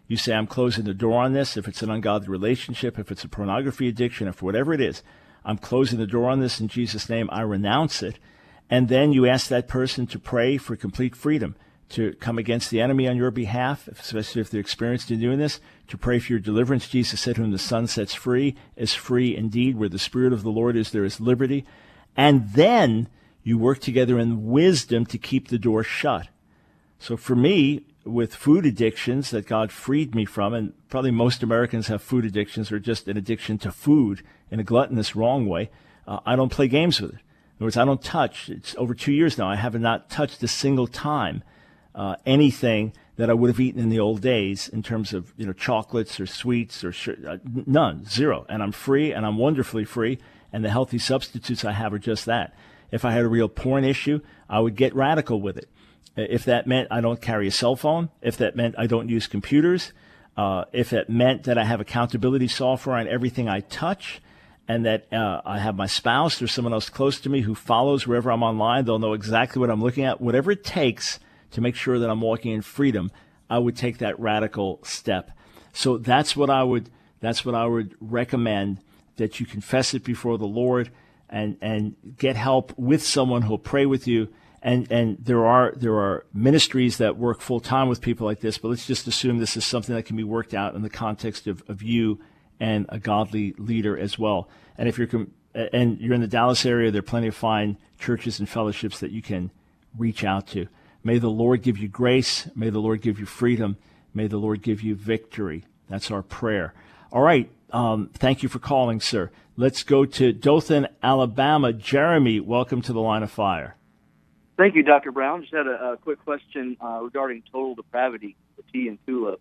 S1: You say, I'm closing the door on this. If it's an ungodly relationship, if it's a pornography addiction, if whatever it is, I'm closing the door on this in Jesus' name. I renounce it. And then you ask that person to pray for complete freedom, to come against the enemy on your behalf, especially if they're experienced in doing this, to pray for your deliverance. Jesus said, whom the Son sets free is free indeed. Where the Spirit of the Lord is, there is liberty. And then you work together in wisdom to keep the door shut. So for me, with food addictions that God freed me from, and probably most Americans have food addictions or just an addiction to food in a gluttonous, wrong way, I don't play games with it. In other words, I don't touch. It's over 2 years now. I have not touched a single time anything that I would have eaten in the old days in terms of chocolates or sweets or none, zero. And I'm free, and I'm wonderfully free, and the healthy substitutes I have are just that. If I had a real porn issue, I would get radical with it. If that meant I don't carry a cell phone, if that meant I don't use computers, if it meant that I have accountability software on everything I touch, and that I have my spouse or someone else close to me who follows wherever I'm online, they'll know exactly what I'm looking at. Whatever it takes to make sure that I'm walking in freedom, I would take that radical step. So that's what I would recommend, that you confess it before the Lord and get help with someone who'll pray with you. And there are ministries that work full time with people like this, but let's just assume this is something that can be worked out in the context of you and a godly leader as well. And if you're in the Dallas area, there are plenty of fine churches and fellowships that you can reach out to. May the Lord give you grace. May the Lord give you freedom. May the Lord give you victory. That's our prayer. All right. Thank you for calling, sir. Let's go to Dothan, Alabama. Jeremy, welcome to the Line of Fire.
S12: Thank you, Dr. Brown. Just had a quick question regarding total depravity, the T in TULIP.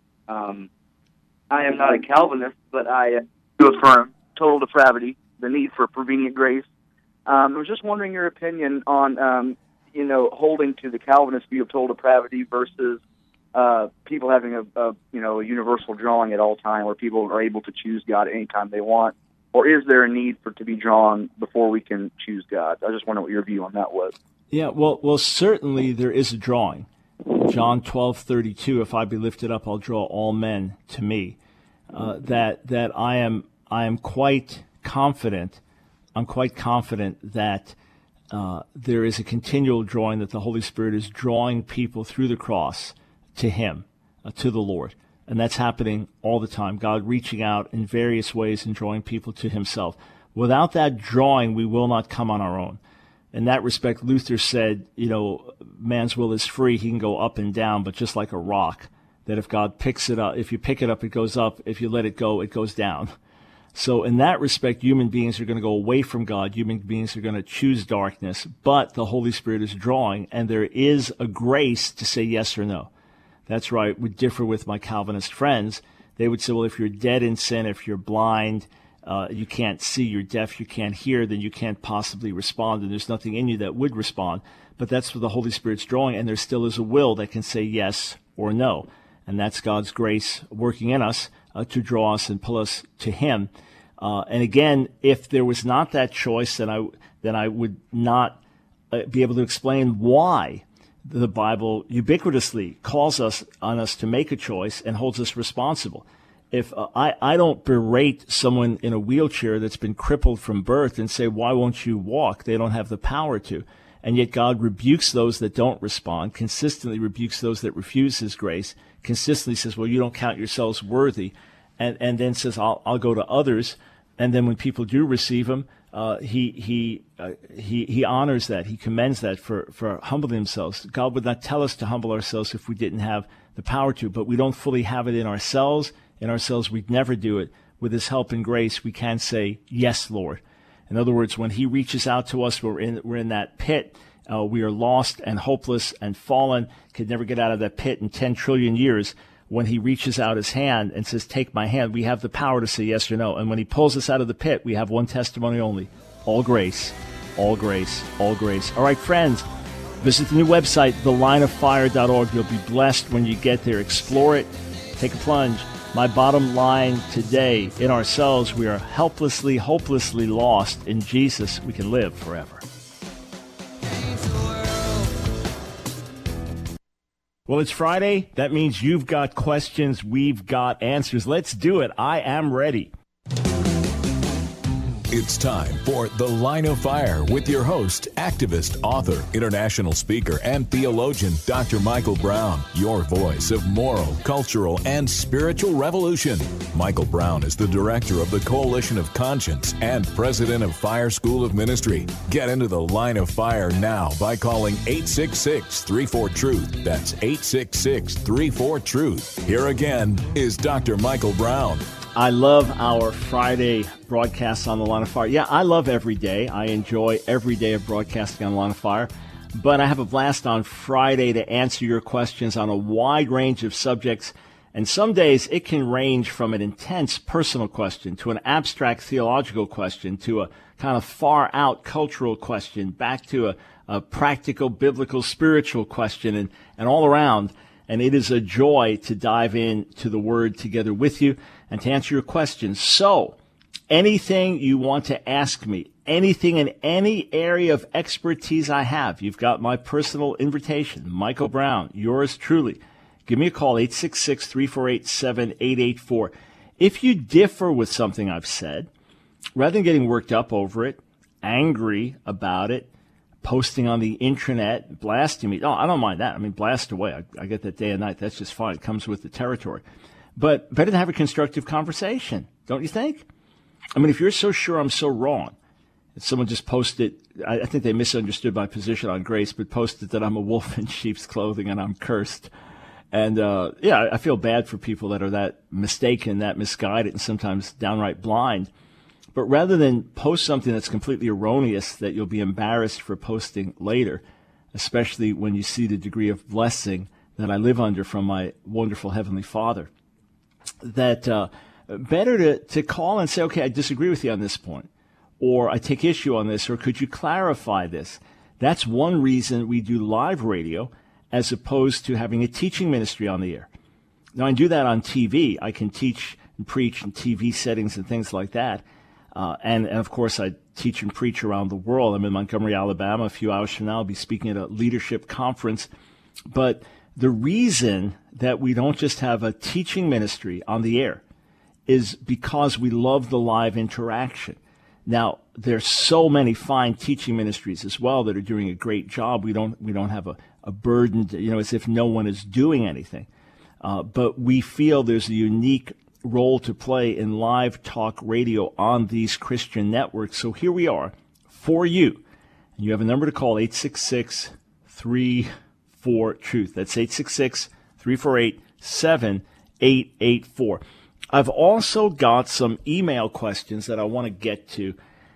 S12: I am not a Calvinist, but I do affirm total depravity, the need for prevenient grace. I was just wondering your opinion on, holding to the Calvinist view of total depravity versus people having a universal drawing at all time, where people are able to choose God anytime they want. Or is there a need for it to be drawn before we can choose God? I just wonder what your view on that was.
S1: Yeah, well, certainly there is a drawing. John 12:32, if I be lifted up, I'll draw all men to me. That I am quite confident. I'm quite confident that there is a continual drawing, that the Holy Spirit is drawing people through the cross to Him, to the Lord. And that's happening all the time. God reaching out in various ways and drawing people to Himself. Without that drawing, we will not come on our own. In that respect, Luther said, man's will is free. He can go up and down, but just like a rock, that if God picks it up, if you pick it up, it goes up. If you let it go, it goes down. So in that respect, human beings are going to go away from God. Human beings are going to choose darkness, but the Holy Spirit is drawing, and there is a grace to say yes or no. That's right. We differ with my Calvinist friends. They would say, well, if you're dead in sin, if you're blind, you can't see, you're deaf, you can't hear, then you can't possibly respond, and there's nothing in you that would respond. But that's what the Holy Spirit's drawing, and there still is a will that can say yes or no. And that's God's grace working in us to draw us and pull us to Him. And again, if there was not that choice, then I would not be able to explain why the Bible ubiquitously calls on us to make a choice and holds us responsible. If I don't berate someone in a wheelchair that's been crippled from birth and say, why won't you walk? They don't have the power to. And yet God rebukes those that don't respond, consistently rebukes those that refuse His grace, consistently says, well, you don't count yourselves worthy, and then says, I'll go to others. And then when people do receive Him, he honors that. He commends that for humbling themselves. God would not tell us to humble ourselves if we didn't have the power to, but we don't fully have it in ourselves. In ourselves, we'd never do it. With His help and grace, we can say, yes, Lord. In other words, when He reaches out to us, we're in that pit. We are lost and hopeless and fallen, could never get out of that pit in 10 trillion years. When He reaches out His hand and says, take my hand, we have the power to say yes or no. And when He pulls us out of the pit, we have one testimony only: all grace, all grace, all grace. All right, friends, visit the new website, thelineoffire.org. You'll be blessed when you get there. Explore it. Take a plunge. My bottom line today: in ourselves, we are helplessly, hopelessly lost. In Jesus, we can live forever. Well, it's Friday. That means you've got questions, we've got answers. Let's do it. I am ready.
S2: It's time for The Line of Fire with your host, activist, author, international speaker, and theologian, Dr. Michael Brown, your voice of moral, cultural, and spiritual revolution. Michael Brown is the director of the Coalition of Conscience and president of Fire School of Ministry. Get into The Line of Fire now by calling 866-34-TRUTH. That's 866-34-TRUTH. Here again is Dr. Michael Brown.
S1: I love our Friday broadcasts on The Line of Fire. Yeah, I love every day. I enjoy every day of broadcasting on The Line of Fire. But I have a blast on Friday to answer your questions on a wide range of subjects. And some days it can range from an intense personal question to an abstract theological question to a kind of far out cultural question back to a practical, biblical, spiritual question and all around. And it is a joy to dive into the Word together with you and to answer your questions. So, anything you want to ask me, anything in any area of expertise I have, you've got my personal invitation, Michael Brown, yours truly. Give me a call, 866-348-7884. If you differ with something I've said, rather than getting worked up over it, angry about it, posting on the intranet, blasting me. Oh, I don't mind that. I mean, blast away. I get that day and night. That's just fine. It comes with the territory. But better to have a constructive conversation, don't you think? I mean, if you're so sure I'm so wrong, someone just posted, I think they misunderstood my position on grace, but posted that I'm a wolf in sheep's clothing and I'm cursed. And, I feel bad for people that are that mistaken, that misguided, and sometimes downright blind. But rather than post something that's completely erroneous that you'll be embarrassed for posting later, especially when you see the degree of blessing that I live under from my wonderful Heavenly Father, that better to call and say, okay, I disagree with you on this point, or I take issue on this, or could you clarify this? That's one reason we do live radio as opposed to having a teaching ministry on the air. Now, I do that on TV. I can teach and preach in TV settings and things like that. And of course, I teach and preach around the world. I'm in Montgomery, Alabama. A few hours from now, I'll be speaking at a leadership conference. But the reason that we don't just have a teaching ministry on the air is because we love the live interaction. Now, there's so many fine teaching ministries as well that are doing a great job. We don't have a burden, as if no one is doing anything. But we feel there's a unique role to play in live talk radio on these Christian networks. So here we are for you. And you have a number to call, 866-34-TRUTH. That's 866-348-7884. I've also got some email questions that I want to get to.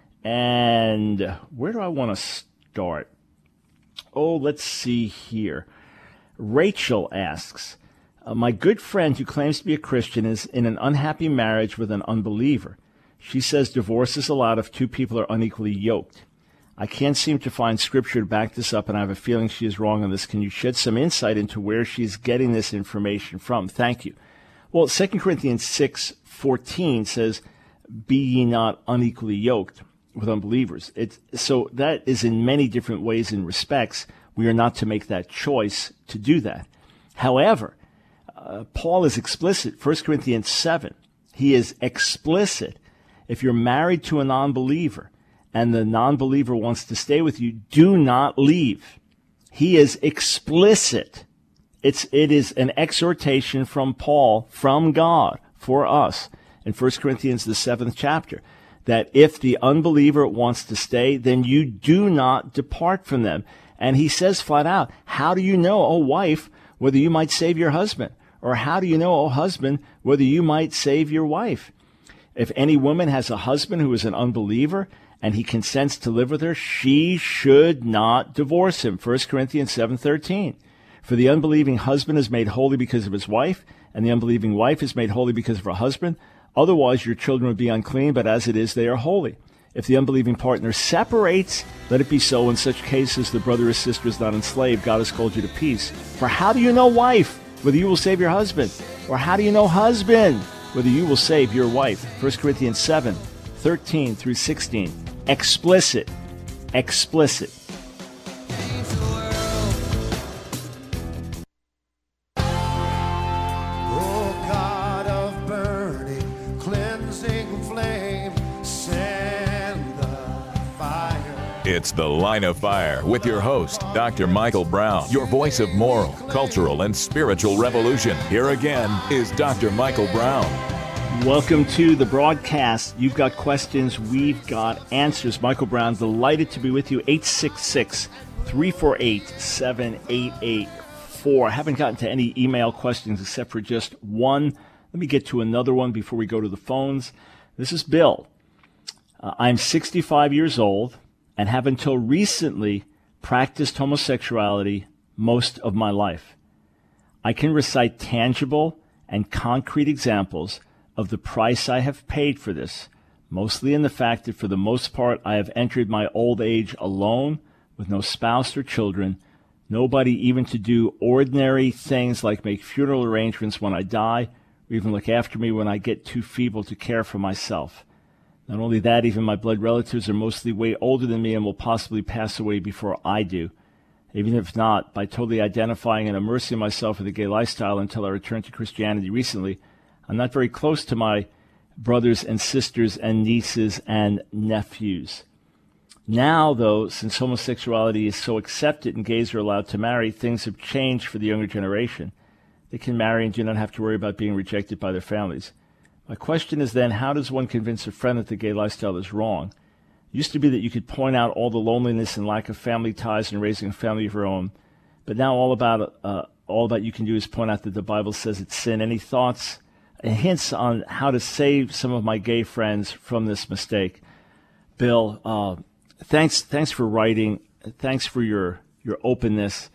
S1: And where do I want to start? Oh, let's see here. Rachel asks, my good friend who claims to be a Christian is in an unhappy marriage with an unbeliever. She says divorce is allowed if two people are unequally yoked. I can't seem to find scripture to back this up, and I have a feeling she is wrong on this. Can you shed some insight into where she's getting this information from? Thank you. Well, 2 Corinthians 6:14 says, be ye not unequally yoked with unbelievers. So that is in many different ways and respects. We are not to make that choice to do that. However, Paul is explicit. 1 Corinthians 7, he is explicit. If you're married to a non-believer and the non-believer wants to stay with you, do not leave. He is explicit. It is an exhortation from Paul, from God, for us, in 1 Corinthians, the 7th chapter, that if the unbeliever wants to stay, then you do not depart from them. And he says flat out, how do you know, O wife, whether you might save your husband? Or how do you know, O husband, whether you might save your wife? If any woman has a husband who is an unbeliever and he consents to live with her, she should not divorce him. 1 Corinthians 7:13. For the unbelieving husband is made holy because of his wife, and the unbelieving wife is made holy because of her husband. Otherwise your children would be unclean, but as it is, they are holy. If the unbelieving partner separates, let it be so. In such cases, the brother or sister is not enslaved. God has called you to peace. For how do you know, wife, whether you will save your husband? Or how do you know, husband, whether you will save your wife? 1 Corinthians 7:13 through 16. Explicit. Explicit.
S2: It's The Line of Fire with your host, Dr. Michael Brown, your voice of moral, cultural, and spiritual revolution. Here again is Dr. Michael Brown.
S1: Welcome to the broadcast. You've got questions, we've got answers. Michael Brown, delighted to be with you. 866-348-7884. I haven't gotten to any email questions except for just one. Let me get to another one before we go to the phones. This is Bill. I'm 65 years old and have until recently practiced homosexuality most of my life. I can recite tangible and concrete examples of the price I have paid for this, mostly in the fact that for the most part I have entered my old age alone, with no spouse or children, nobody even to do ordinary things like make funeral arrangements when I die, or even look after me when I get too feeble to care for myself. Not only that, even my blood relatives are mostly way older than me and will possibly pass away before I do. Even if not, by totally identifying and immersing myself in the gay lifestyle until I returned to Christianity recently, I'm not very close to my brothers and sisters and nieces and nephews. Now, though, since homosexuality is so accepted and gays are allowed to marry, things have changed for the younger generation. They can marry and do not have to worry about being rejected by their families. My question is then, how does one convince a friend that the gay lifestyle is wrong? It used to be that you could point out all the loneliness and lack of family ties and raising a family of your own, but now all that you can do is point out that the Bible says it's sin. Any thoughts and hints on how to save some of my gay friends from this mistake? Bill, thanks for writing. Thanks for your openness,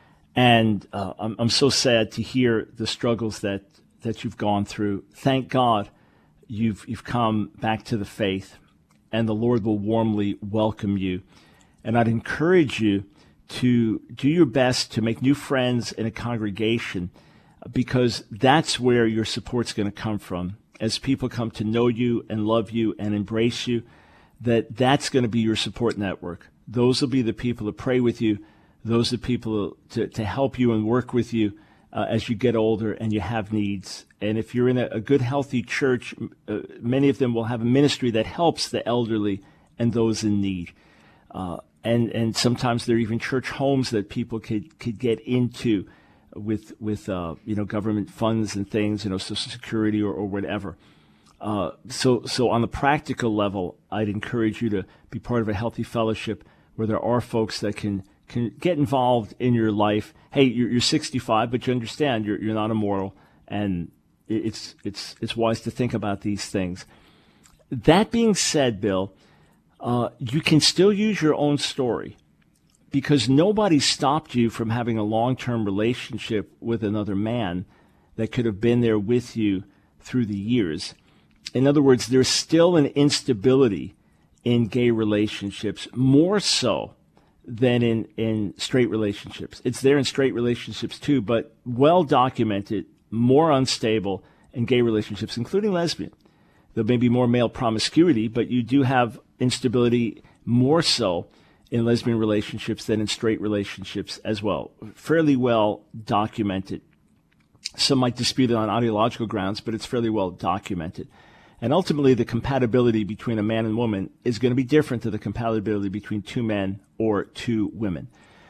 S1: and I'm so sad to hear the struggles that you've gone through. Thank God you've come back to the faith, and the Lord will warmly welcome you. And I'd encourage you to do your best to make new friends in a congregation, because that's where your support's going to come from. As people come to know you and love you and embrace you, that's going to be your support network. Those will be the people to pray with you. Those are the people to help you and work with you as you get older and you have needs. And if you're in a good, healthy church, many of them will have a ministry that helps the elderly and those in need. And sometimes there are even church homes that people could get into with government funds and things, Social Security or whatever. So on the practical level, I'd encourage you to be part of a healthy fellowship where there are folks that can get involved in your life. Hey, you're 65, but you understand you're not immortal, and it's wise to think about these things. That being said, Bill, you can still use your own story, because nobody stopped you from having a long-term relationship with another man that could have been there with you through the years. In other words, there's still an instability in gay relationships, more so than in straight relationships. It's there in straight relationships too, but well documented, more unstable in gay relationships, including lesbian. There may be more male promiscuity, but you do have instability more so in lesbian relationships than in straight relationships as well. Fairly well documented. Some might dispute it on ideological grounds, but it's fairly well documented. And ultimately, the compatibility between a man and woman is going to be different to the compatibility between two men or two women.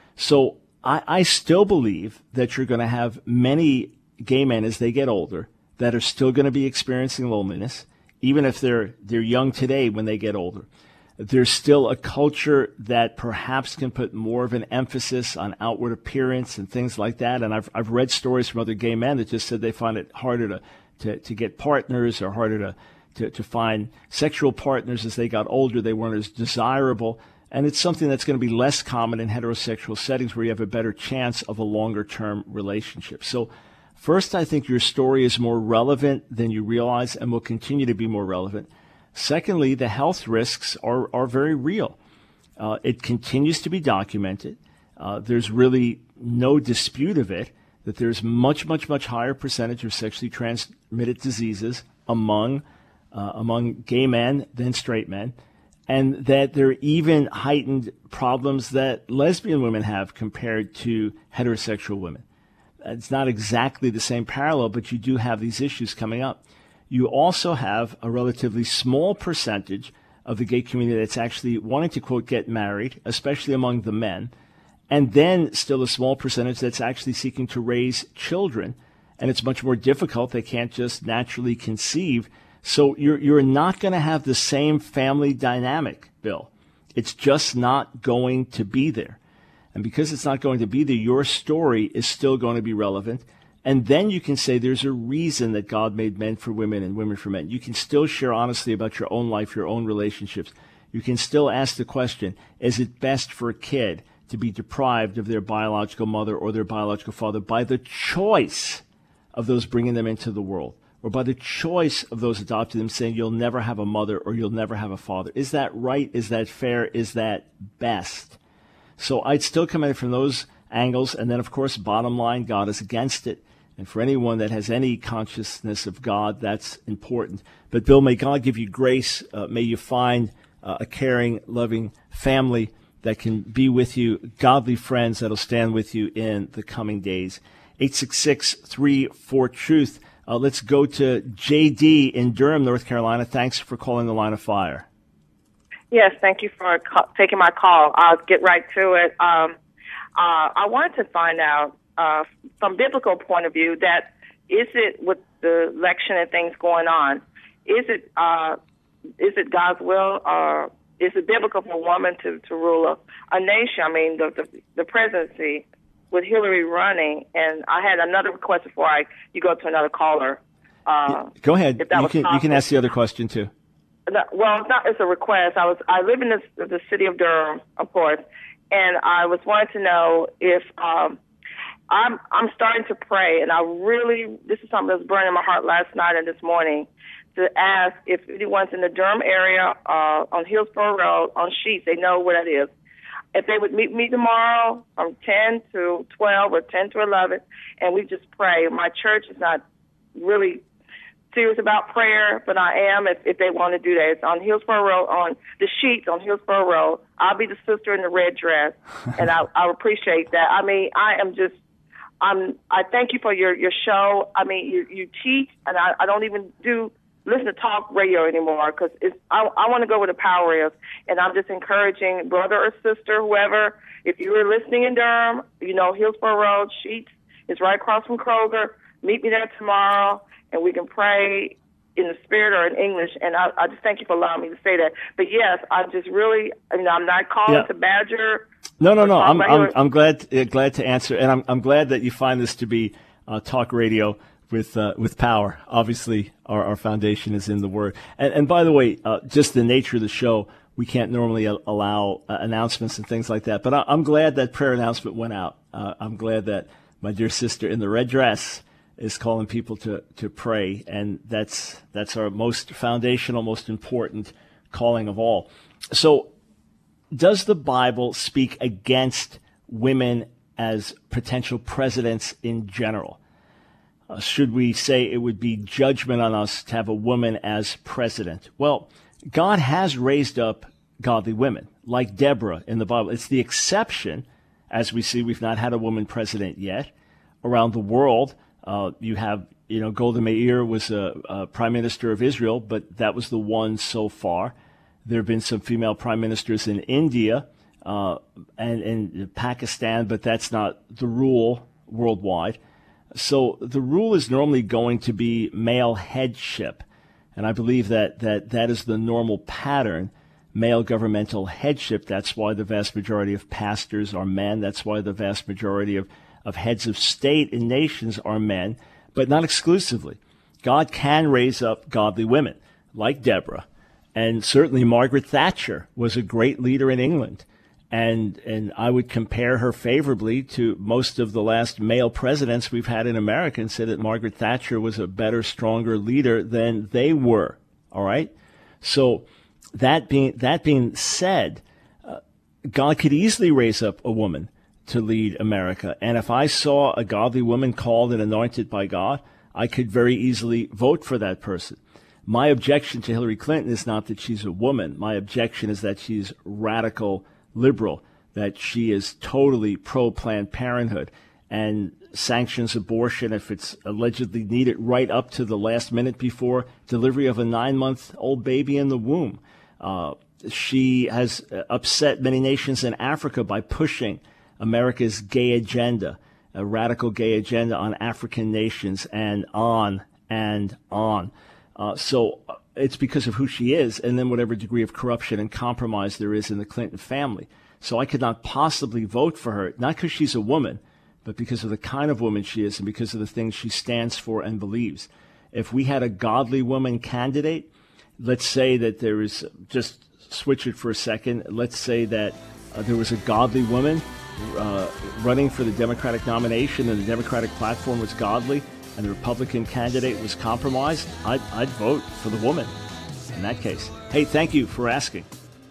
S1: So I still believe that you're going to have many gay men as they get older that are still going to be experiencing loneliness, even if they're young today when they get older. There's still a culture that perhaps can put more of an emphasis on outward appearance and things like that. And I've read stories from other gay men that just said they find it harder to get partners, or harder to find sexual partners as they got older. They weren't as desirable. And it's something that's going to be less common in heterosexual settings where you have a better chance of a longer-term relationship. So first, I think your story is more relevant than you realize and will continue to be more relevant. Secondly, the health risks are very real. It continues to be documented. There's really no dispute of it, that there's much, much, much higher percentage of sexually transmitted diseases among gay men than straight men, and that there are even heightened problems that lesbian women have compared to heterosexual women. It's not exactly the same parallel, but you do have these issues coming up. You also have a relatively small percentage of the gay community that's actually wanting to, quote, get married, especially among the men, and then still a small percentage that's actually seeking to raise children. And it's much more difficult. They can't just naturally conceive. So you're not going to have the same family dynamic, Bill. It's just not going to be there. And because it's not going to be there, your story is still going to be relevant. And then you can say there's a reason that God made men for women and women for men. You can still share honestly about your own life, your own relationships. You can still ask the question, is it best for a kid to be deprived of their biological mother or their biological father by the choice of those bringing them into the world, or by the choice of those adopting them saying you'll never have a mother or you'll never have a father? Is that right? Is that fair? Is that best? So I'd still come at it from those angles. And then, of course, bottom line, God is against it. And for anyone that has any consciousness of God, that's important. But, Bill, may God give you grace. May you find a caring, loving family that can be with you, godly friends that will stand with you in the coming days. 866-34-TRUTH. Let's go to J.D. in Durham, North Carolina. Thanks for calling the Line of Fire.
S3: Yes, thank you for taking my call. I'll get right to it. I wanted to find out, from biblical point of view, that is it with the election and things going on, is it God's will, or is it biblical for a woman to rule a nation? I mean, the presidency with Hillary running, and I had another request before you go to another caller.
S1: Go ahead. You can ask the other question too.
S3: Well, it's a request. I live in the city of Durham, of course, and I was wanting to know if I'm starting to pray, and this is something that was burning in my heart last night and this morning, to ask if anyone's in the Durham area on Hillsborough Road on Sheets, they know where that is, if they would meet me tomorrow from 10 to 12 or 10 to 11, and we just pray. My church is not really serious about prayer, but I am if they want to do that. It's on Hillsborough Road, on the Sheets on Hillsborough Road. I'll be the sister in the red dress, and I appreciate that. I mean, I thank you for your show. I mean, you teach, and I don't even listen to talk radio anymore, because I want to go where the power is, and I'm just encouraging brother or sister, whoever, if you are listening in Durham, Hillsborough Road, Sheets is right across from Kroger. Meet me there tomorrow, and we can pray in the spirit or in English. And I just thank you for allowing me to say that. But yes, I'm just really, I'm not calling to badger.
S1: No. I'm glad to answer, and I'm glad that you find this to be talk radio with power. Obviously, our foundation is in the Word. And by the way, just the nature of the show, we can't normally allow announcements and things like that. But I'm glad that prayer announcement went out. I'm glad that my dear sister in the red dress is calling people to pray, and that's our most foundational, most important calling of all. So, does the Bible speak against women as potential presidents in general? Should we say it would be judgment on us to have a woman as president? Well, God has raised up godly women, like Deborah in the Bible. It's the exception. As we see, we've not had a woman president yet. Around the world, you have, Golda Meir was a prime minister of Israel, but that was the one so far. There have been some female prime ministers in India and in Pakistan, but that's not the rule worldwide. So the rule is normally going to be male headship, and I believe that is the normal pattern, male governmental headship. That's why the vast majority of pastors are men. That's why the vast majority of heads of state in nations are men, but not exclusively. God can raise up godly women, like Deborah, and certainly Margaret Thatcher was a great leader in England. And I would compare her favorably to most of the last male presidents we've had in America, and say that Margaret Thatcher was a better, stronger leader than they were. All right? So that being said, God could easily raise up a woman to lead America. And if I saw a godly woman called and anointed by God, I could very easily vote for that person. My objection to Hillary Clinton is not that she's a woman. My objection is that she's radical liberal, that she is totally pro-Planned Parenthood and sanctions abortion if it's allegedly needed right up to the last minute before delivery of a 9-month-old baby in the womb. She has upset many nations in Africa by pushing America's gay agenda, a radical gay agenda on African nations, and on and on. So it's because of who she is, and then whatever degree of corruption and compromise there is in the Clinton family. So I could not possibly vote for her, not because she's a woman, but because of the kind of woman she is and because of the things she stands for and believes. If we had a godly woman candidate, let's say that there is, just switch it for a second, let's say that there was a godly woman running for the Democratic nomination and the Democratic platform was godly and the Republican candidate was compromised, I'd vote for the woman in that case. Hey, thank you for asking.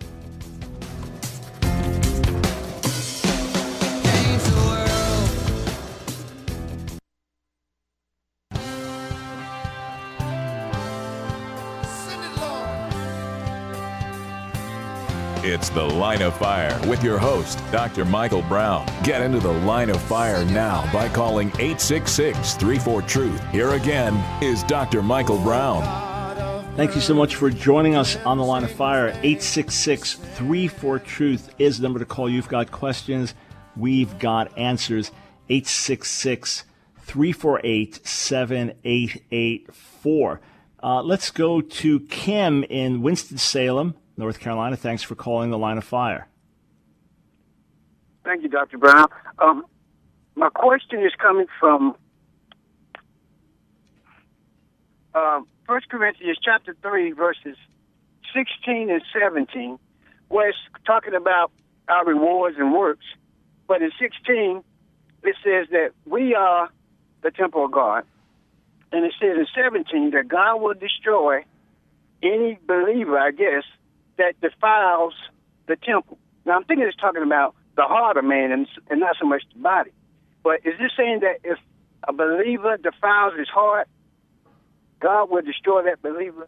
S2: It's The Line of Fire with your host, Dr. Michael Brown. Get into the Line of Fire now by calling 866-34-TRUTH. Here again is Dr. Michael Brown.
S1: Thank you so much for joining us on the Line of Fire. 866-34-TRUTH is the number to call. You've got questions, we've got answers. 866-348-7884. Let's go to Kim in Winston-Salem, North Carolina. Thanks for calling the Line of Fire.
S4: Thank you, Dr. Brown. My question is coming from 1 Corinthians chapter 3, verses 16 and 17, where it's talking about our rewards and works. But in 16, it says that we are the temple of God. And it says in 17 that God will destroy any believer, I guess, that defiles the temple. Now, I'm thinking it's talking about the heart of man and not so much the body. But is this saying that if a believer defiles his heart, God will destroy that believer?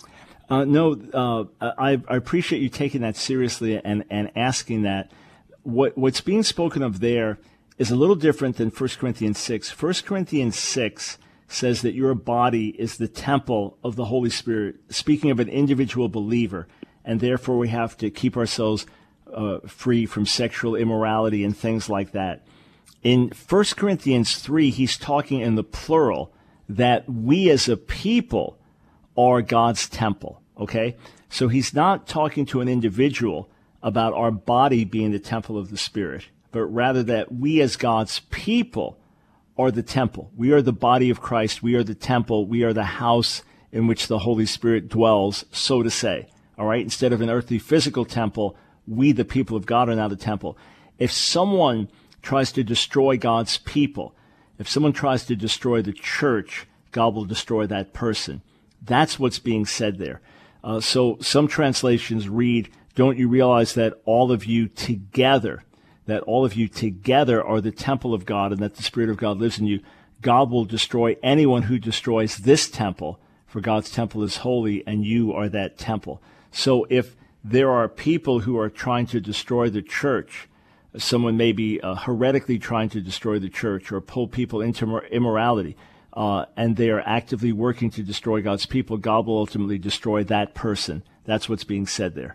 S1: No, I appreciate you taking that seriously and asking that. What's being spoken of there is a little different than 1 Corinthians 6. 1 Corinthians 6 says that your body is the temple of the Holy Spirit, speaking of an individual believer. And therefore we have to keep ourselves free from sexual immorality and things like that. In 1 Corinthians 3, he's talking in the plural that we as a people are God's temple, okay? So he's not talking to an individual about our body being the temple of the Spirit, but rather that we as God's people are the temple. We are the body of Christ. We are the temple. We are the house in which the Holy Spirit dwells, so to say. All right, instead of an earthly physical temple, we, the people of God, are now the temple. If someone tries to destroy God's people, if someone tries to destroy the church, God will destroy that person. That's what's being said there. So some translations read, don't you realize that all of you together are the temple of God and that the Spirit of God lives in you? God will destroy anyone who destroys this temple, for God's temple is holy and you are that temple. So if there are people who are trying to destroy the church, someone may be heretically trying to destroy the church or pull people into immorality, and they are actively working to destroy God's people, God will ultimately destroy that person. That's what's being said there.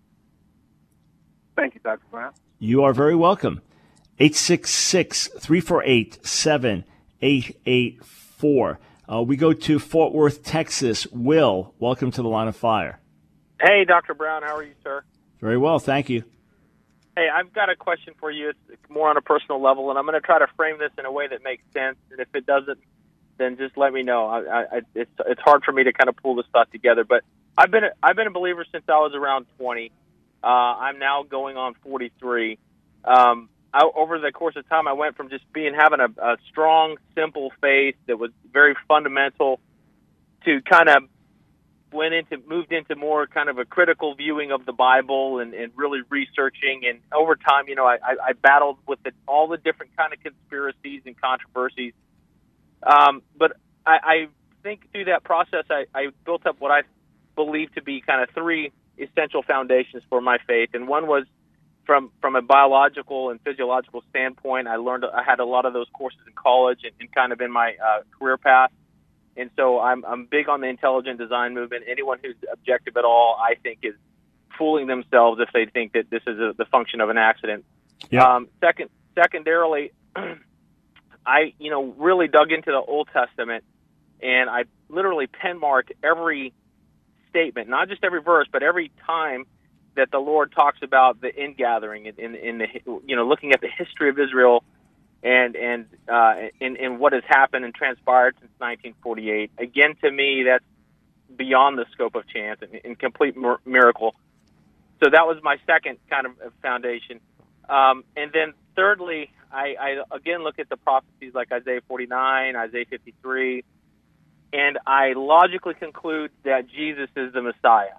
S4: Thank you, Dr. Brown.
S1: You are very welcome. 866-348-7884. We go to Fort Worth, Texas. Will, welcome to the Line of Fire.
S5: Hey, Dr. Brown, how are you, sir?
S1: Very well, thank you.
S5: Hey, I've got a question for you. It's more on a personal level, and I'm going to try to frame this in a way that makes sense. And if it doesn't, then just let me know. It's hard for me to kind of pull this thought together. But I've been a believer since I was around 20. I'm now going on 43. Over the course of time, I went from just having a strong, simple faith that was very fundamental to kind of moved into more kind of a critical viewing of the Bible and really researching. And over time, I battled with all the different kind of conspiracies and controversies. But I think through that process, I built up what I believe to be kind of three essential foundations for my faith. And one was from a biological and physiological standpoint. I had a lot of those courses in college and kind of in my career path. And so I'm big on the intelligent design movement. Anyone who's objective at all, I think, is fooling themselves if they think that this is the function of an accident.
S1: Yeah.
S5: Secondarily, I really dug into the Old Testament, and I literally pen marked every statement, not just every verse, but every time that the Lord talks about the ingathering in the looking at the history of Israel and what has happened and transpired since 1948. Again, to me, that's beyond the scope of chance and complete miracle. So that was my second kind of foundation. And then thirdly, I again look at the prophecies like Isaiah 49, Isaiah 53, and I logically conclude that Jesus is the Messiah.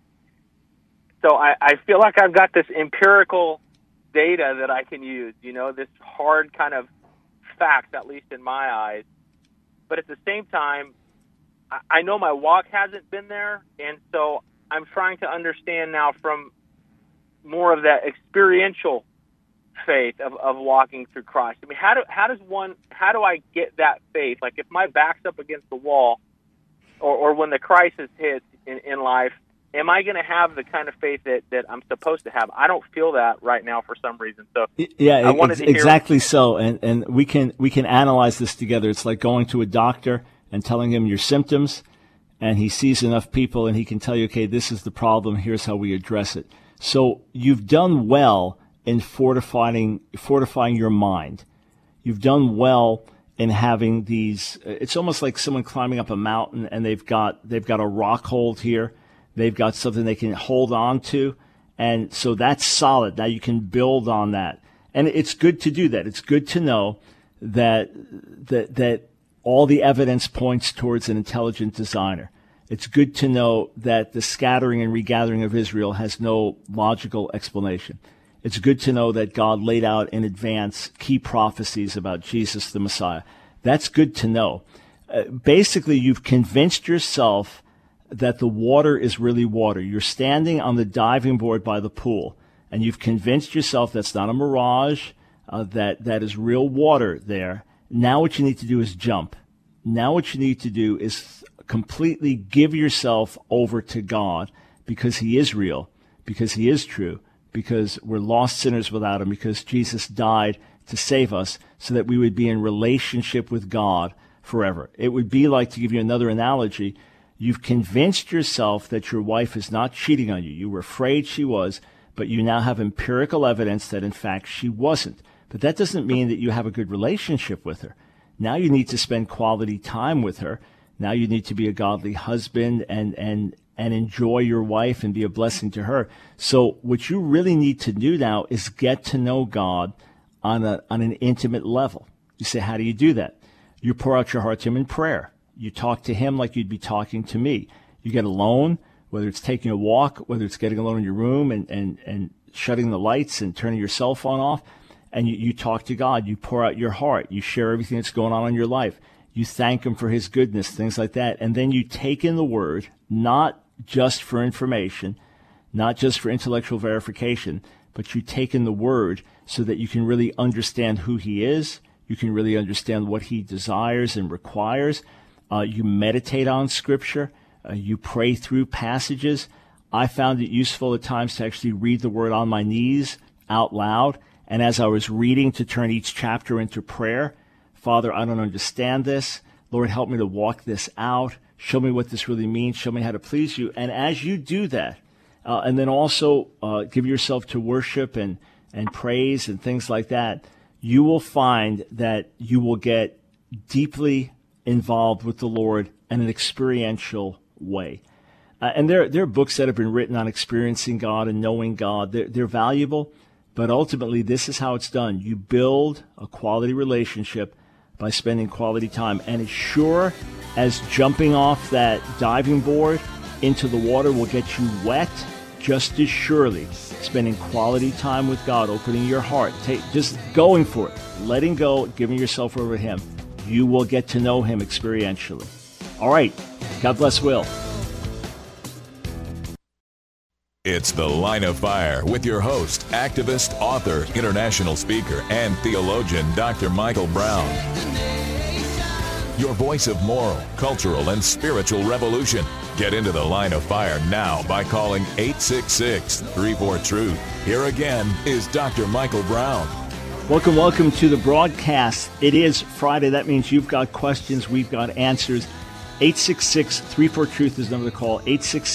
S5: So I feel like I've got this empirical data that I can use, this hard kind of fact, at least in my eyes. But at the same time, I know my walk hasn't been there, and so I'm trying to understand now from more of that experiential faith of walking through Christ. I mean, how do I get that faith? Like if my back's up against the wall, or when the crisis hits in life, am I going to have the kind of faith that I'm supposed to have? I don't feel that right now for some reason. So
S1: yeah,
S5: I wanted to hear
S1: exactly so. And we can analyze this together. It's like going to a doctor and telling him your symptoms, and he sees enough people and he can tell you, okay, this is the problem. Here's how we address it. So you've done well in fortifying your mind. You've done well in having these. It's almost like someone climbing up a mountain and they've got a rock hold here. They've got something they can hold on to, and so that's solid. Now you can build on that, and it's good to do that. It's good to know that all the evidence points towards an intelligent designer. It's good to know that the scattering and regathering of Israel has no logical explanation. It's good to know that God laid out in advance key prophecies about Jesus the Messiah. That's good to know. Basically, you've convinced yourself that the water is really water. You're standing on the diving board by the pool, and you've convinced yourself that's not a mirage, that is real water there. Now what you need to do is jump. Now what you need to do is completely give yourself over to God, because he is real, because he is true, because we're lost sinners without him, because Jesus died to save us so that we would be in relationship with God forever. It would be like, to give you another analogy, you've convinced yourself that your wife is not cheating on you. You were afraid she was, but you now have empirical evidence that in fact she wasn't. But that doesn't mean that you have a good relationship with her. Now you need to spend quality time with her. Now you need to be a godly husband and enjoy your wife and be a blessing to her. So what you really need to do now is get to know God on an intimate level. You say, how do you do that? You pour out your heart to him in prayer. You talk to him like you'd be talking to me. You get alone, whether it's taking a walk, whether it's getting alone in your room and shutting the lights and turning your cell phone off, and you talk to God. You pour out your heart. You share everything that's going on in your life. You thank him for his goodness, things like that. And then you take in the word, not just for information, not just for intellectual verification, but you take in the word so that you can really understand who he is. You can really understand what he desires and requires. You meditate on Scripture. You pray through passages. I found it useful at times to actually read the Word on my knees out loud. And as I was reading, to turn each chapter into prayer. Father, I don't understand this. Lord, help me to walk this out. Show me what this really means. Show me how to please you. And as you do that, and then also give yourself to worship and praise and things like that, you will find that you will get deeply involved with the Lord in an experiential way. And there are books that have been written on experiencing God and knowing God. They're valuable, but ultimately this is how it's done. You build a quality relationship by spending quality time. And as sure as jumping off that diving board into the water will get you wet, just as surely spending quality time with God, opening your heart, just going for it, letting go, giving yourself over to him, you will get to know him experientially. All right. God bless Will.
S2: It's The Line of Fire with your host, activist, author, international speaker, and theologian, Dr. Michael Brown. Your voice of moral, cultural, and spiritual revolution. Get into the line of fire now by calling 866-34-TRUTH. Here again is Dr. Michael Brown.
S1: Welcome to the broadcast. It is Friday. That means you've got questions, we've got answers. 866-34-TRUTH is the number to call.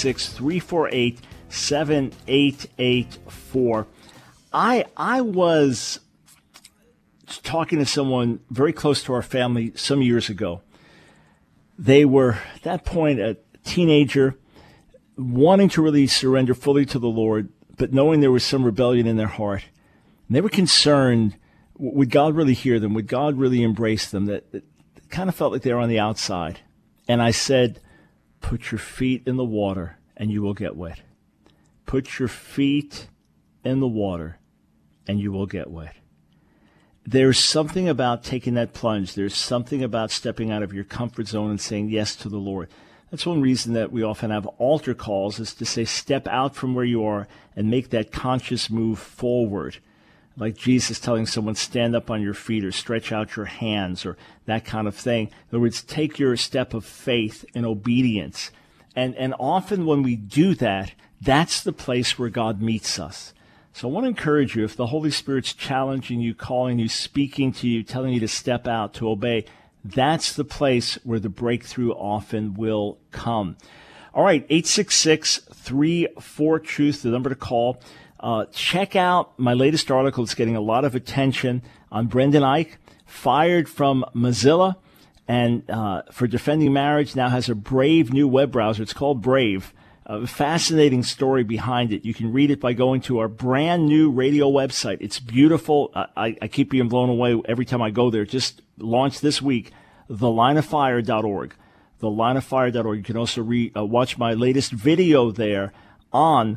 S1: 866-348-7884. I was talking to someone very close to our family some years ago. They were, at that point, a teenager, wanting to really surrender fully to the Lord, but knowing there was some rebellion in their heart. And they were concerned, would God really hear them? Would God really embrace them? That kind of felt like they were on the outside. And I said, put your feet in the water and you will get wet. Put your feet in the water and you will get wet. There's something about taking that plunge. There's something about stepping out of your comfort zone and saying yes to the Lord. That's one reason that we often have altar calls, is to say step out from where you are and make that conscious move forward. Like Jesus telling someone, stand up on your feet or stretch out your hands or that kind of thing. In other words, take your step of faith and obedience. And often when we do that, that's the place where God meets us. So I want to encourage you, if the Holy Spirit's challenging you, calling you, speaking to you, telling you to step out, to obey, that's the place where the breakthrough often will come. All right, 866-34-TRUTH, the number to call. Check out my latest article. It's getting a lot of attention on Brendan Eich, fired from Mozilla, and for defending marriage, now has a brave new web browser. It's called Brave. A fascinating story behind it. You can read it by going to our brand new radio website. It's beautiful. I keep being blown away every time I go there. Just launched this week, thelineoffire.org. Thelineoffire.org. You can also watch my latest video there on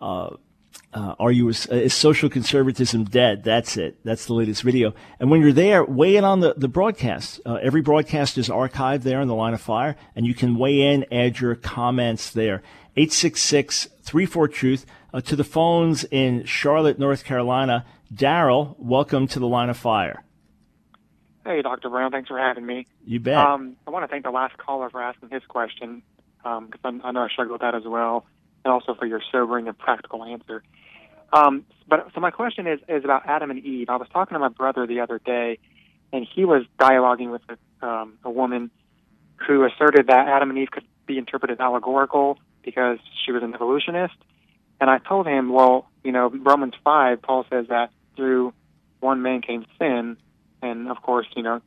S1: is social conservatism dead? That's it. That's the latest video. And when you're there, weigh in on the broadcast. Every broadcast is archived there on the Line of Fire, and you can weigh in, add your comments there. 866-34-TRUTH. To the phones in Charlotte, North Carolina. Daryl, welcome to the Line of Fire.
S6: Hey, Dr. Brown. Thanks for having me.
S1: You bet.
S6: I want to thank the last caller for asking his question, because I know I struggle with that as well, and also for your sobering and practical answer. So my question is about Adam and Eve. I was talking to my brother the other day, and he was dialoguing with a woman who asserted that Adam and Eve could be interpreted allegorical because she was an evolutionist. And I told him, well, Romans 5, Paul says that through one man came sin, and of course, if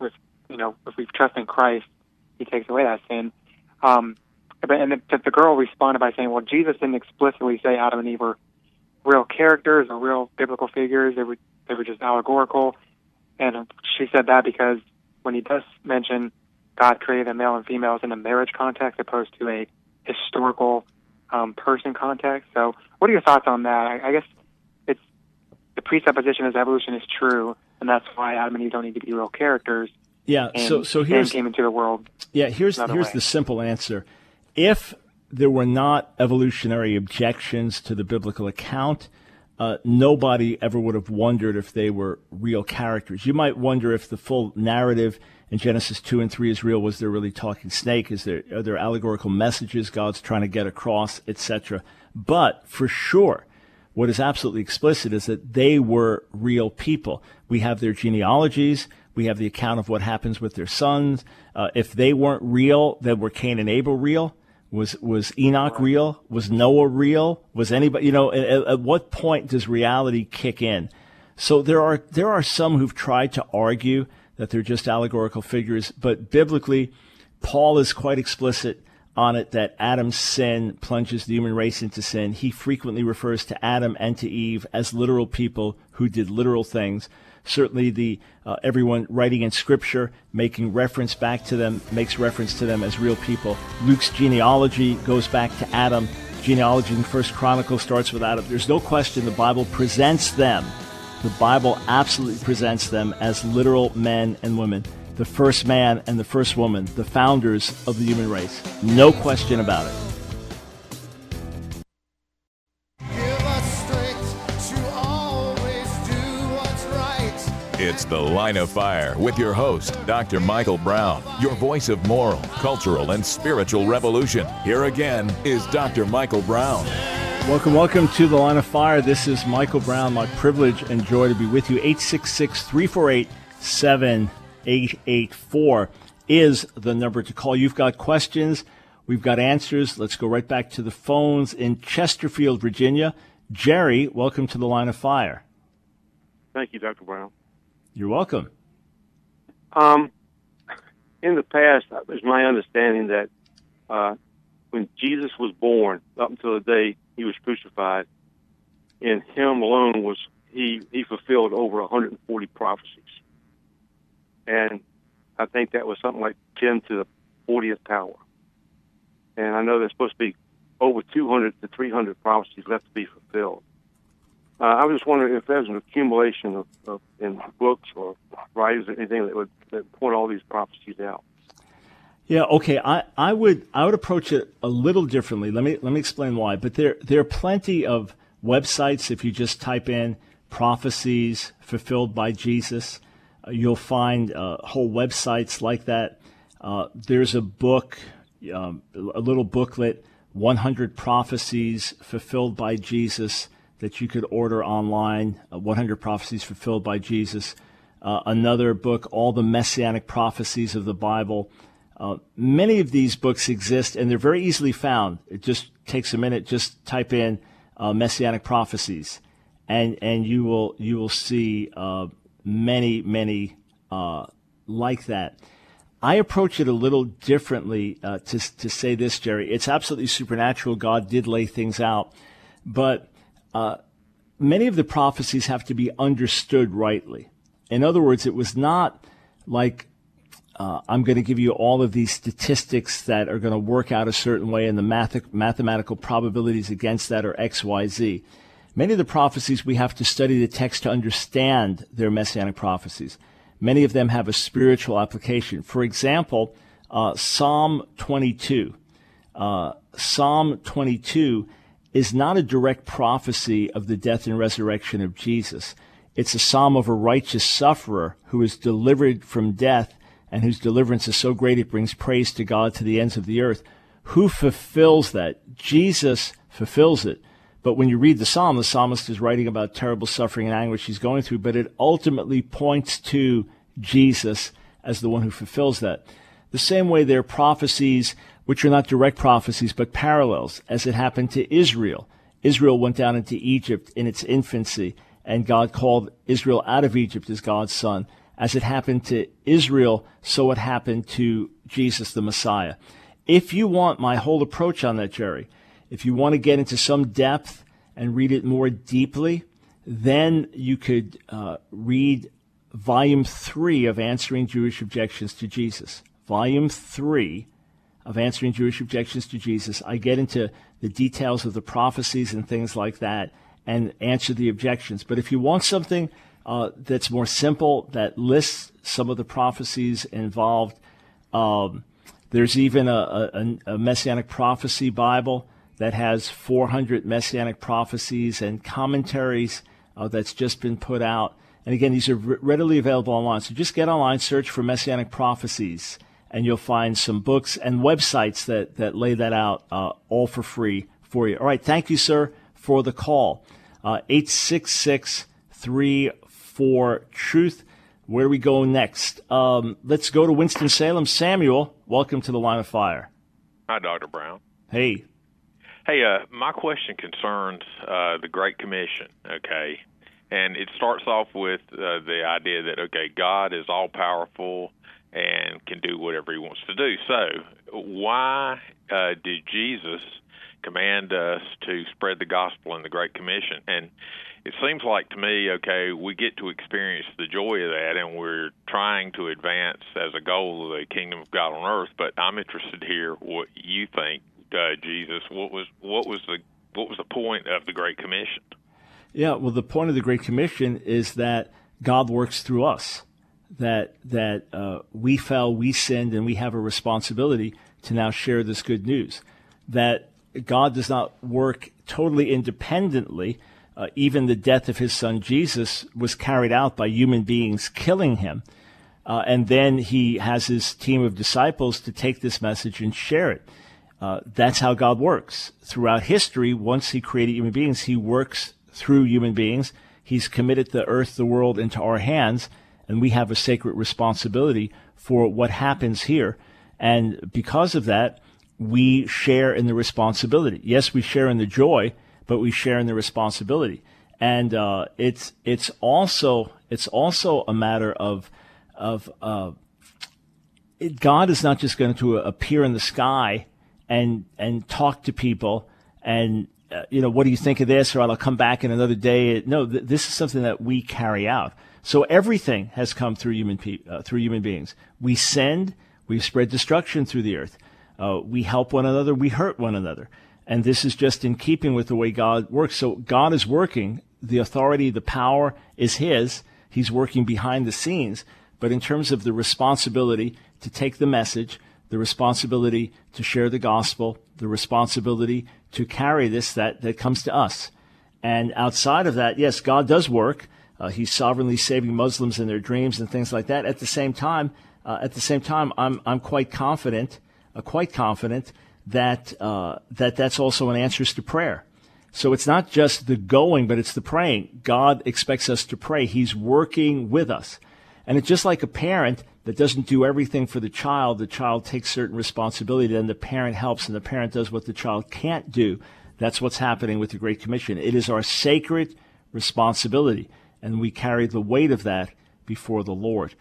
S6: we trust in Christ, he takes away that sin. But the girl responded by saying, well, Jesus didn't explicitly say Adam and Eve were real characters or real biblical figures. They were just allegorical. And she said that because when he does mention God created them male and females in a marriage context opposed to a historical person context. So what are your thoughts on that? I guess it's the presupposition is evolution is true, and that's why Adam and Eve don't need to be real characters.
S1: Yeah,
S6: and
S1: so here's
S6: came into the world.
S1: Yeah, here's the simple answer. If there were not evolutionary objections to the biblical account, nobody ever would have wondered if they were real characters. You might wonder if the full narrative in Genesis 2 and 3 is real. Was there really talking snake? Are there allegorical messages God's trying to get across, etc.? But for sure, what is absolutely explicit is that they were real people. We have their genealogies. We have the account of what happens with their sons. If they weren't real, then were Cain and Abel real? Was Enoch real? Was Noah real? Was anybody, at what point does reality kick in? So there are some who've tried to argue that they're just allegorical figures, but biblically, Paul is quite explicit on it that Adam's sin plunges the human race into sin. He frequently refers to Adam and to Eve as literal people who did literal things. Certainly everyone writing in Scripture, making reference back to them, makes reference to them as real people. Luke's genealogy goes back to Adam. Genealogy in First Chronicles starts with Adam. There's no question the Bible presents them. The Bible absolutely presents them as literal men and women. The first man and the first woman, the founders of the human race. No question about it.
S2: It's The Line of Fire with your host, Dr. Michael Brown, your voice of moral, cultural, and spiritual revolution. Here again is Dr. Michael Brown.
S1: Welcome to The Line of Fire. This is Michael Brown. My privilege and joy to be with you. 866-348-7884 is the number to call. You've got questions. We've got answers. Let's go right back to the phones in Chesterfield, Virginia. Jerry, welcome to The Line of Fire.
S7: Thank you, Dr. Brown.
S1: You're welcome.
S7: In the past, it was my understanding that when Jesus was born, up until the day he was crucified, in him alone was he fulfilled over 140 prophecies. And I think that was something like 10 to the 40th power. And I know there's supposed to be over 200 to 300 prophecies left to be fulfilled. I was just wondering if there's an accumulation of in books or writings or anything that would point all these prophecies out.
S1: Yeah, okay. I would approach it a little differently. Let me explain why. But there are plenty of websites. If you just type in prophecies fulfilled by Jesus, you'll find whole websites like that. There's a book, a little booklet, 100 Prophecies Fulfilled by Jesus, that you could order online, 100 Prophecies Fulfilled by Jesus. Another book, All the Messianic Prophecies of the Bible. Many of these books exist, and they're very easily found. It just takes a minute. Just type in Messianic Prophecies, and you will see many like that. I approach it a little differently to say this, Jerry. It's absolutely supernatural. God did lay things out. But many of the prophecies have to be understood rightly. In other words, it was not like I'm going to give you all of these statistics that are going to work out a certain way and the mathematical probabilities against that are X, Y, Z. Many of the prophecies, we have to study the text to understand their messianic prophecies. Many of them have a spiritual application. For example, Psalm 22. Psalm 22 is not a direct prophecy of the death and resurrection of Jesus. It's a psalm of a righteous sufferer who is delivered from death and whose deliverance is so great it brings praise to God to the ends of the earth. Who fulfills that? Jesus fulfills it. But when you read the psalm, the psalmist is writing about terrible suffering and anguish he's going through, but it ultimately points to Jesus as the one who fulfills that. The same way there are prophecies which are not direct prophecies, but parallels, as it happened to Israel. Israel went down into Egypt in its infancy, and God called Israel out of Egypt as God's son. As it happened to Israel, so it happened to Jesus the Messiah. If you want my whole approach on that, Jerry, if you want to get into some depth and read it more deeply, then you could read Volume 3 of Answering Jewish Objections to Jesus. Volume 3 of Answering Jewish Objections to Jesus. I get into the details of the prophecies and things like that and answer the objections. But if you want something that's more simple, that lists some of the prophecies involved, there's even a Messianic Prophecy Bible that has 400 Messianic prophecies and commentaries that's just been put out. And again, these are readily available online. So just get online, search for Messianic Prophecies, and you'll find some books and websites that lay that out all for free for you. All right, thank you, sir, for the call. 866-34-TRUTH. Where do we go next? Let's go to Winston-Salem. Samuel, welcome to the Line of Fire.
S8: Hi, Dr. Brown.
S1: Hey.
S8: Hey, my question concerns the Great Commission, okay? And it starts off with the idea that, okay, God is all-powerful and can do whatever he wants to do. So why did Jesus command us to spread the gospel in the Great Commission? And it seems like to me, okay, we get to experience the joy of that, and we're trying to advance as a goal of the kingdom of God on earth. But I'm interested to hear what you think, Jesus. What was the point of the Great Commission?
S1: Yeah, well, the point of the Great Commission is that God works through us. That we fell, we sinned, and we have a responsibility to now share this good news. That God does not work totally independently, even the death of his son Jesus was carried out by human beings killing him. And then he has his team of disciples to take this message and share it. That's how God works. Throughout history, once he created human beings, he works through human beings. He's committed the earth, the world into our hands, and we have a sacred responsibility for what happens here. And because of that, we share in the responsibility. Yes, we share in the joy, but we share in the responsibility. And it's also a matter of God is not just going to appear in the sky and talk to people and what do you think of this, or I'll come back in another day. No, this is something that we carry out. So everything has come through human beings. We send, we spread destruction through the earth. We help one another, we hurt one another. And this is just in keeping with the way God works. So God is working. The authority, the power is his. He's working behind the scenes. But in terms of the responsibility to take the message, the responsibility to share the gospel, the responsibility to carry this, that comes to us. And outside of that, yes, God does work. He's sovereignly saving Muslims in their dreams and things like that. At the same time, I'm quite confident that that's also an answer to prayer. So it's not just the going, but it's the praying. God expects us to pray. He's working with us. And it's just like a parent that doesn't do everything for the child takes certain responsibility, then the parent helps, and the parent does what the child can't do. That's what's happening with the Great Commission. It is our sacred responsibility, and we carry the weight of that before the Lord.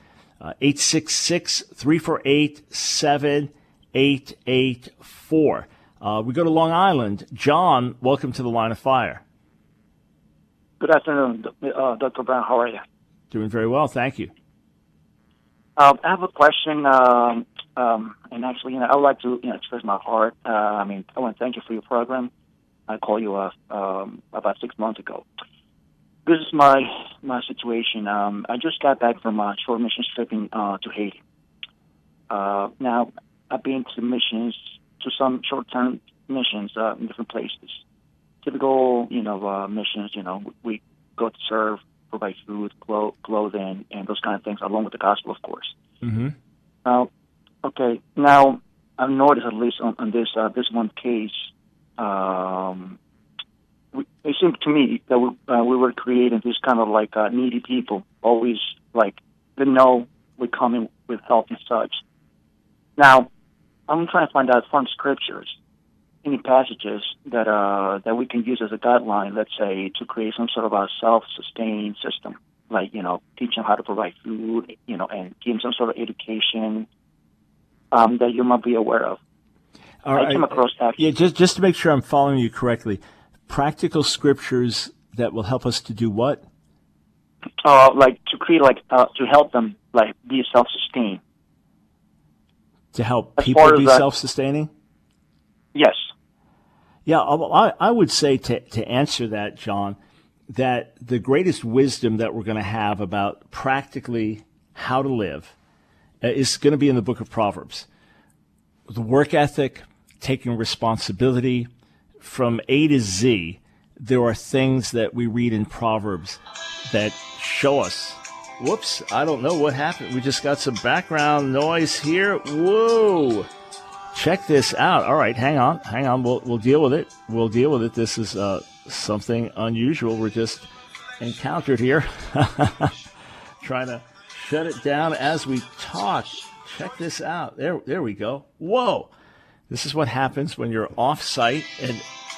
S1: 866-348-7884. We go to Long Island. John, welcome to the Line of Fire.
S9: Good afternoon, Dr. Brown. How are you?
S1: Doing very well, thank you.
S9: I have a question, and actually, I would like to express my heart. I want to thank you for your program. I called you about 6 months ago. This is my situation. I just got back from a short mission trip to Haiti. Now, I've been to missions, to some short-term missions in different places. Typical, missions. We go to serve, provide food, clothing, and those kind of things, along with the gospel, of course.
S1: Mm-hmm.
S9: Now, I've noticed, at least on this one case, it seemed to me that we were creating this kind of like needy people, always like they know we're coming with help and such. Now, I'm trying to find out from scriptures any passages that we can use as a guideline, let's say, to create some sort of a self-sustained system, like, teach them how to provide food, and give them some sort of education that you might be aware of.
S1: I
S9: came across that.
S1: Yeah, just to make sure I'm following you correctly, practical scriptures that will help us to do what?
S9: Like to create, to help them, be self-sustained.
S1: To help people be self-sustaining?
S9: Yes.
S1: Yeah, I would say to answer that, John, that the greatest wisdom that we're going to have about practically how to live is going to be in the book of Proverbs. The work ethic, taking responsibility, from A to Z, there are things that we read in Proverbs that show us. Whoops, I don't know what happened. We just got some background noise here. Whoa. Check this out. All right, hang on. We'll deal with it. This is something unusual we're just encountered here. Trying to shut it down as we talk. Check this out. There we go. Whoa. This is what happens when you're off-site. And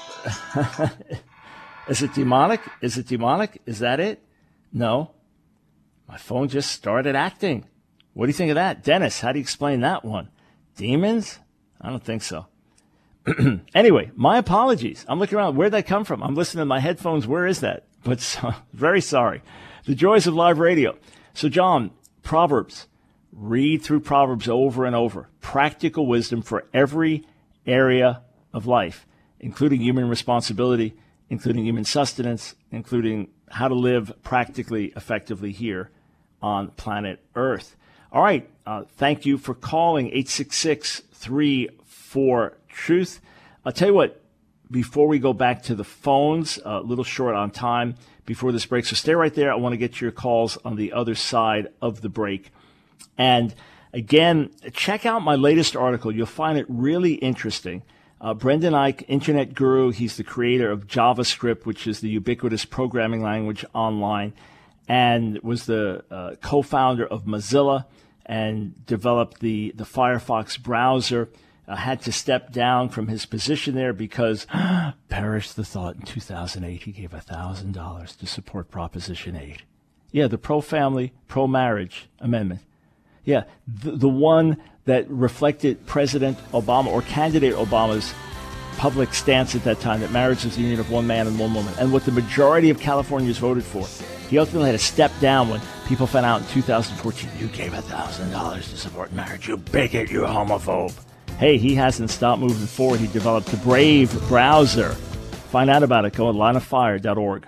S1: is it demonic? Is that it? No. My phone just started acting. What do you think of that? Dennis, how do you explain that one? Demons? I don't think so. Anyway, my apologies. I'm looking around. Where'd that come from? I'm listening to my headphones. Where is that? But very sorry. The joys of live radio. So, John, Proverbs. Read through Proverbs over and over. Practical wisdom for every area of life, including human responsibility, including human sustenance, including how to live practically effectively here on planet Earth. All right. Thank you for calling 866-34-TRUTH. I'll tell you what, before we go back to the phones, a little short on time before this break. So stay right there. I want to get to your calls on the other side of the break. And again, check out my latest article. You'll find it really interesting. Brendan Eich, internet guru, he's the creator of JavaScript, which is the ubiquitous programming language online, and was the co-founder of Mozilla and developed the Firefox browser. Had to step down from his position there because, perish the thought, in 2008 he gave $1,000 to support Proposition 8. Yeah, the pro-family, pro-marriage amendment. Yeah, the one that reflected President Obama or candidate Obama's public stance at that time, that marriage was the union of one man and one woman, and what the majority of Californians voted for. He ultimately had to step down when people found out in 2014, you gave $1,000 to support marriage, you bigot, you homophobe. Hey, he hasn't stopped moving forward. He developed the Brave browser. Find out about it. Go on lineoffire.org.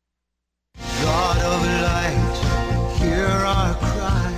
S10: God of light, hear our cry,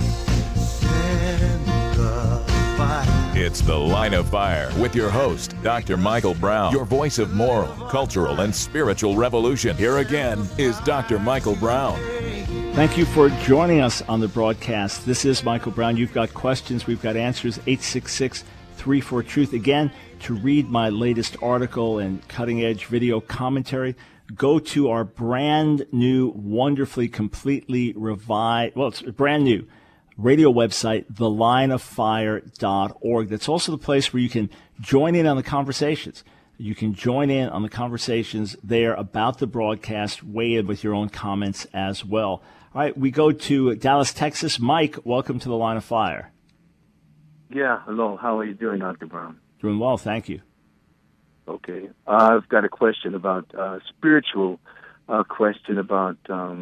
S10: send the fire.
S2: It's The Line of Fire with your host, Dr. Michael Brown, your voice of moral, cultural, and spiritual revolution. Here again is Dr. Michael Brown.
S1: Thank you for joining us on the broadcast. This is Michael Brown. You've got questions. We've got answers. 866-34-TRUTH. Again, to read my latest article and cutting-edge video commentary, go to our brand new, wonderfully, completely revised, well, it's brand new, radio website, thelineoffire.org. That's also the place where you can join in on the conversations. You can join in on the conversations there about the broadcast, weigh in with your own comments as well. All right, we go to Dallas, Texas. Mike, welcome to the Line of Fire.
S11: Yeah, hello. How are you doing, Dr. Brown?
S1: Doing well, thank you.
S11: Okay. I've got a question about, spiritual question about,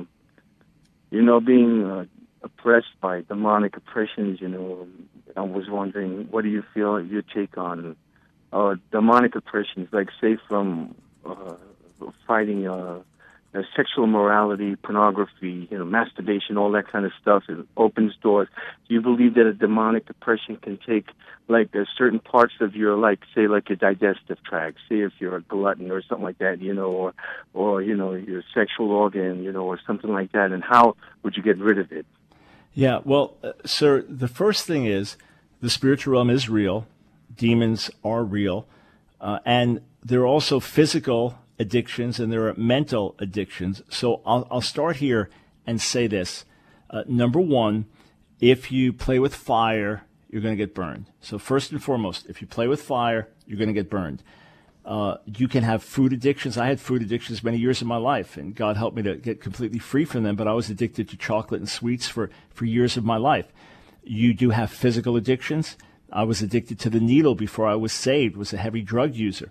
S11: being oppressed by demonic oppressions, I was wondering, what do you feel your take on demonic oppressions, like, say, from fighting sexual immorality, pornography, masturbation, all that kind of stuff. It opens doors. Do you believe that a demonic oppression can take, like, certain parts of your, like, say, like your digestive tract, say if you're a glutton or something like that, or your sexual organ, or something like that, and how would you get rid of it?
S1: Yeah, well, sir, the first thing is the spiritual realm is real. Demons are real. And there are also physical addictions and there are mental addictions. So I'll start here and say this. Number one, if you play with fire, you're going to get burned. So first and foremost, if you play with fire, you're going to get burned. You can have food addictions. I had food addictions many years of my life, and God helped me to get completely free from them, but I was addicted to chocolate and sweets for years of my life. You do have physical addictions. I was addicted to the needle before I was saved, was a heavy drug user.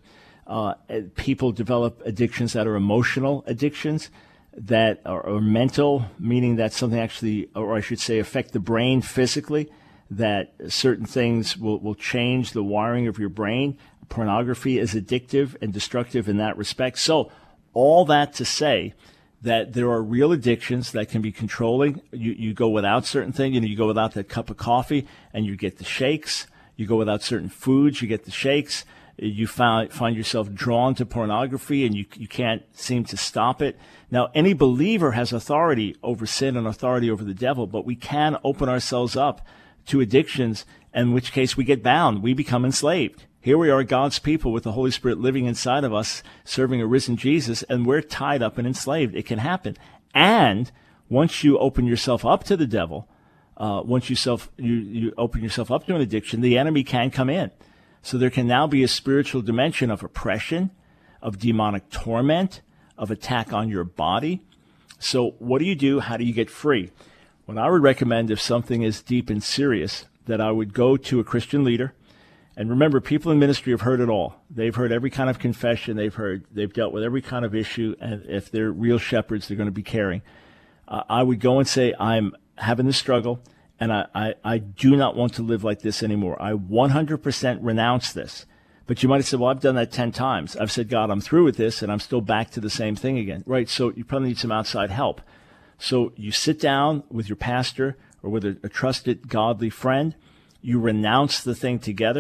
S1: People develop addictions that are emotional addictions, that are mental, meaning that something actually, or I should say, affect the brain physically, that certain things will change the wiring of your brain. Pornography is addictive and destructive in that respect. So all that to say that there are real addictions that can be controlling. You go without certain things. You go without that cup of coffee and you get the shakes. You go without certain foods, you get the shakes. You find yourself drawn to pornography and you can't seem to stop it. Now, any believer has authority over sin and authority over the devil, but we can open ourselves up to addictions, in which case we get bound. We become enslaved. Here we are, God's people, with the Holy Spirit living inside of us, serving a risen Jesus, and we're tied up and enslaved. It can happen. And once you open yourself up to the devil, once you open yourself up to an addiction, the enemy can come in. So there can now be a spiritual dimension of oppression, of demonic torment, of attack on your body. So what do you do? How do you get free? What I would recommend, if something is deep and serious, that I would go to a Christian leader. And remember, people in ministry have heard it all. They've heard every kind of confession. They've dealt with every kind of issue. And if they're real shepherds, they're going to be caring. I would go and say, I'm having this struggle, and I do not want to live like this anymore. I 100% renounce this. But you might have said, well, I've done that 10 times. I've said, God, I'm through with this, and I'm still back to the same thing again. Right, so you probably need some outside help. So you sit down with your pastor or with a trusted, godly friend. You renounce the thing together.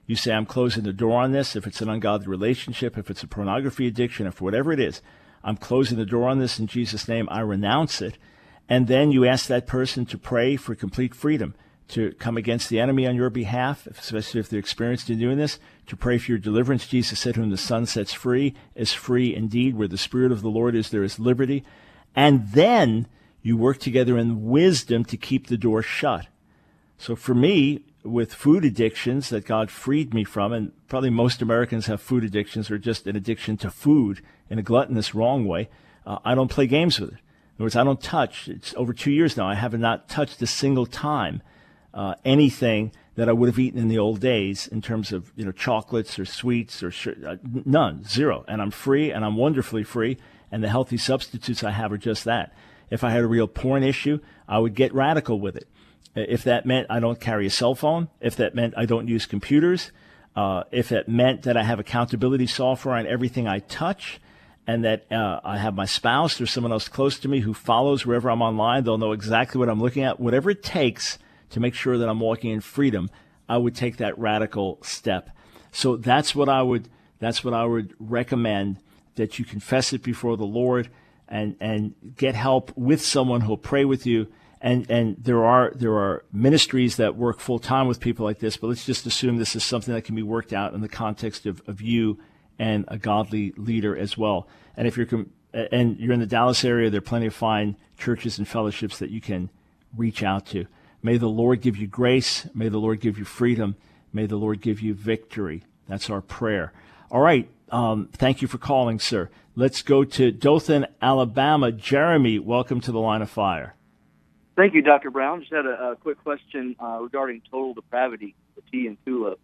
S1: You say, I'm closing the door on this. If it's an ungodly relationship, if it's a pornography addiction, if whatever it is, I'm closing the door on this in Jesus' name. I renounce it. And then you ask that person to pray for complete freedom, to come against the enemy on your behalf, especially if they're experienced in doing this, to pray for your deliverance. Jesus said, whom the Son sets free is free indeed. Where the Spirit of the Lord is, there is liberty. And then you work together in wisdom to keep the door shut. So for me, with food addictions that God freed me from, and probably most Americans have food addictions or just an addiction to food in a gluttonous, wrong way, I don't play games with it. In other words, I don't touch. It's over 2 years now. I have not touched a single time anything that I would have eaten in the old days in terms of chocolates or sweets or none, zero. And I'm free, and I'm wonderfully free. And the healthy substitutes I have are just that. If I had a real porn issue, I would get radical with it. If that meant I don't carry a cell phone, if that meant I don't use computers, if it meant that I have accountability software on everything I touch, and that I have my spouse or someone else close to me who follows wherever I'm online, they'll know exactly what I'm looking at. Whatever it takes to make sure that I'm walking in freedom, I would take that radical step. So that's what I would recommend, that you confess it before the Lord and get help with someone who'll pray with you. And there are ministries that work full time with people like this, but let's just assume this is something that can be worked out in the context of you and a godly leader as well. And if you're in the Dallas area, there are plenty of fine churches and fellowships that you can reach out to. May the Lord give you grace. May the Lord give you freedom. May the Lord give you victory. That's our prayer. All right. Thank you for calling, sir. Let's go to Dothan, Alabama. Jeremy, welcome to the Line of Fire.
S12: Thank you, Dr. Brown. Just had a quick question regarding total depravity, the tea and tulip.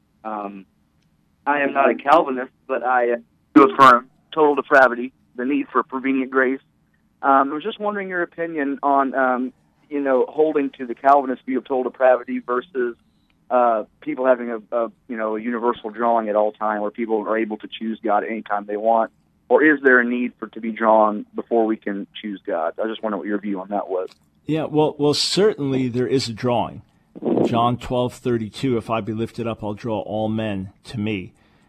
S12: I am not a Calvinist, but I do affirm total depravity, the need for prevenient grace. I was just wondering your opinion on, holding to the Calvinist view of total depravity versus people having a universal drawing at all time, where people are able to choose God anytime they want. Or is there a need for it to be drawn before we can choose God? I just wonder what your view on that was.
S1: Yeah, well, certainly there is a drawing. John 12:32, if I be lifted up, I'll draw all men to me.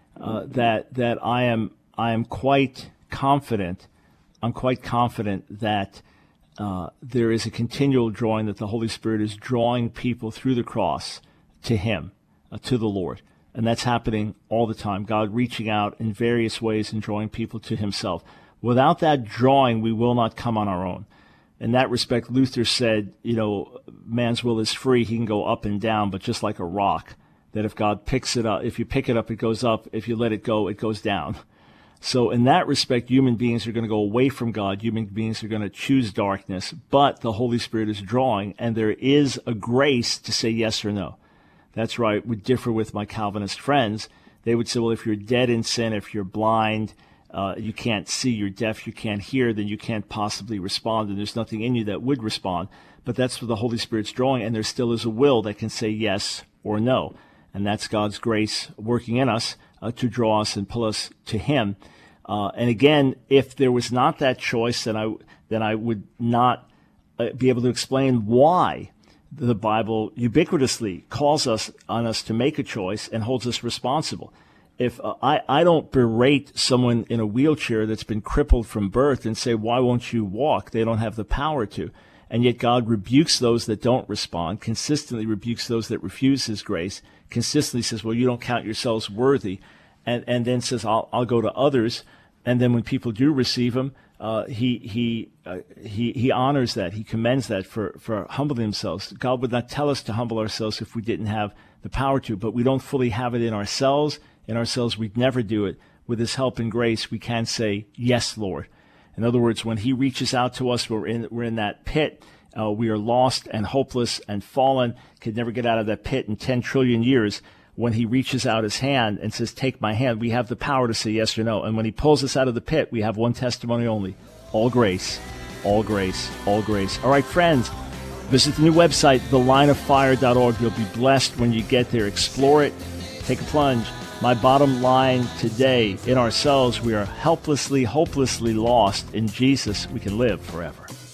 S1: That I am quite confident. I'm quite confident that there is a continual drawing, that the Holy Spirit is drawing people through the cross to Him, to the Lord. And that's happening all the time. God reaching out in various ways and drawing people to Himself. Without that drawing, we will not come on our own. In that respect, Luther said, man's will is free. He can go up and down, but just like a rock, that if God picks it up, if you pick it up, it goes up. If you let it go, it goes down. So in that respect, human beings are going to go away from God. Human beings are going to choose darkness, but the Holy Spirit is drawing, and there is a grace to say yes or no. That's right. Would differ with my Calvinist friends. They would say, well, if you're dead in sin, if you're blind, you can't see, you're deaf, you can't hear, then you can't possibly respond, and there's nothing in you that would respond. But that's where the Holy Spirit's drawing, and there still is a will that can say yes or no. And that's God's grace working in us to draw us and pull us to Him. And again, if there was not that choice, then I would not be able to explain why the Bible ubiquitously calls us on us to make a choice and holds us responsible. If I don't berate someone in a wheelchair that's been crippled from birth and say, why won't you walk? They don't have the power to. And yet God rebukes those that don't respond, consistently rebukes those that refuse His grace, consistently says, well, you don't count yourselves worthy, and then says, I'll go to others. And then when people do receive Him, He honors that. He commends that for humbling themselves. God would not tell us to humble ourselves if we didn't have the power to, but we don't fully have it in ourselves. In ourselves, we'd never do it. With His help and grace, we can say, yes, Lord. In other words, when He reaches out to us, we're in that pit. We are lost and hopeless and fallen, could never get out of that pit in 10 trillion years. When He reaches out His hand and says, take my hand, we have the power to say yes or no. And when He pulls us out of the pit, we have one testimony only: all grace, all grace, all grace. All right, friends, visit the new website, thelineoffire.org. You'll be blessed when you get there. Explore it. Take a plunge. My bottom line today: in ourselves, we are helplessly, hopelessly lost. In Jesus, we can live forever.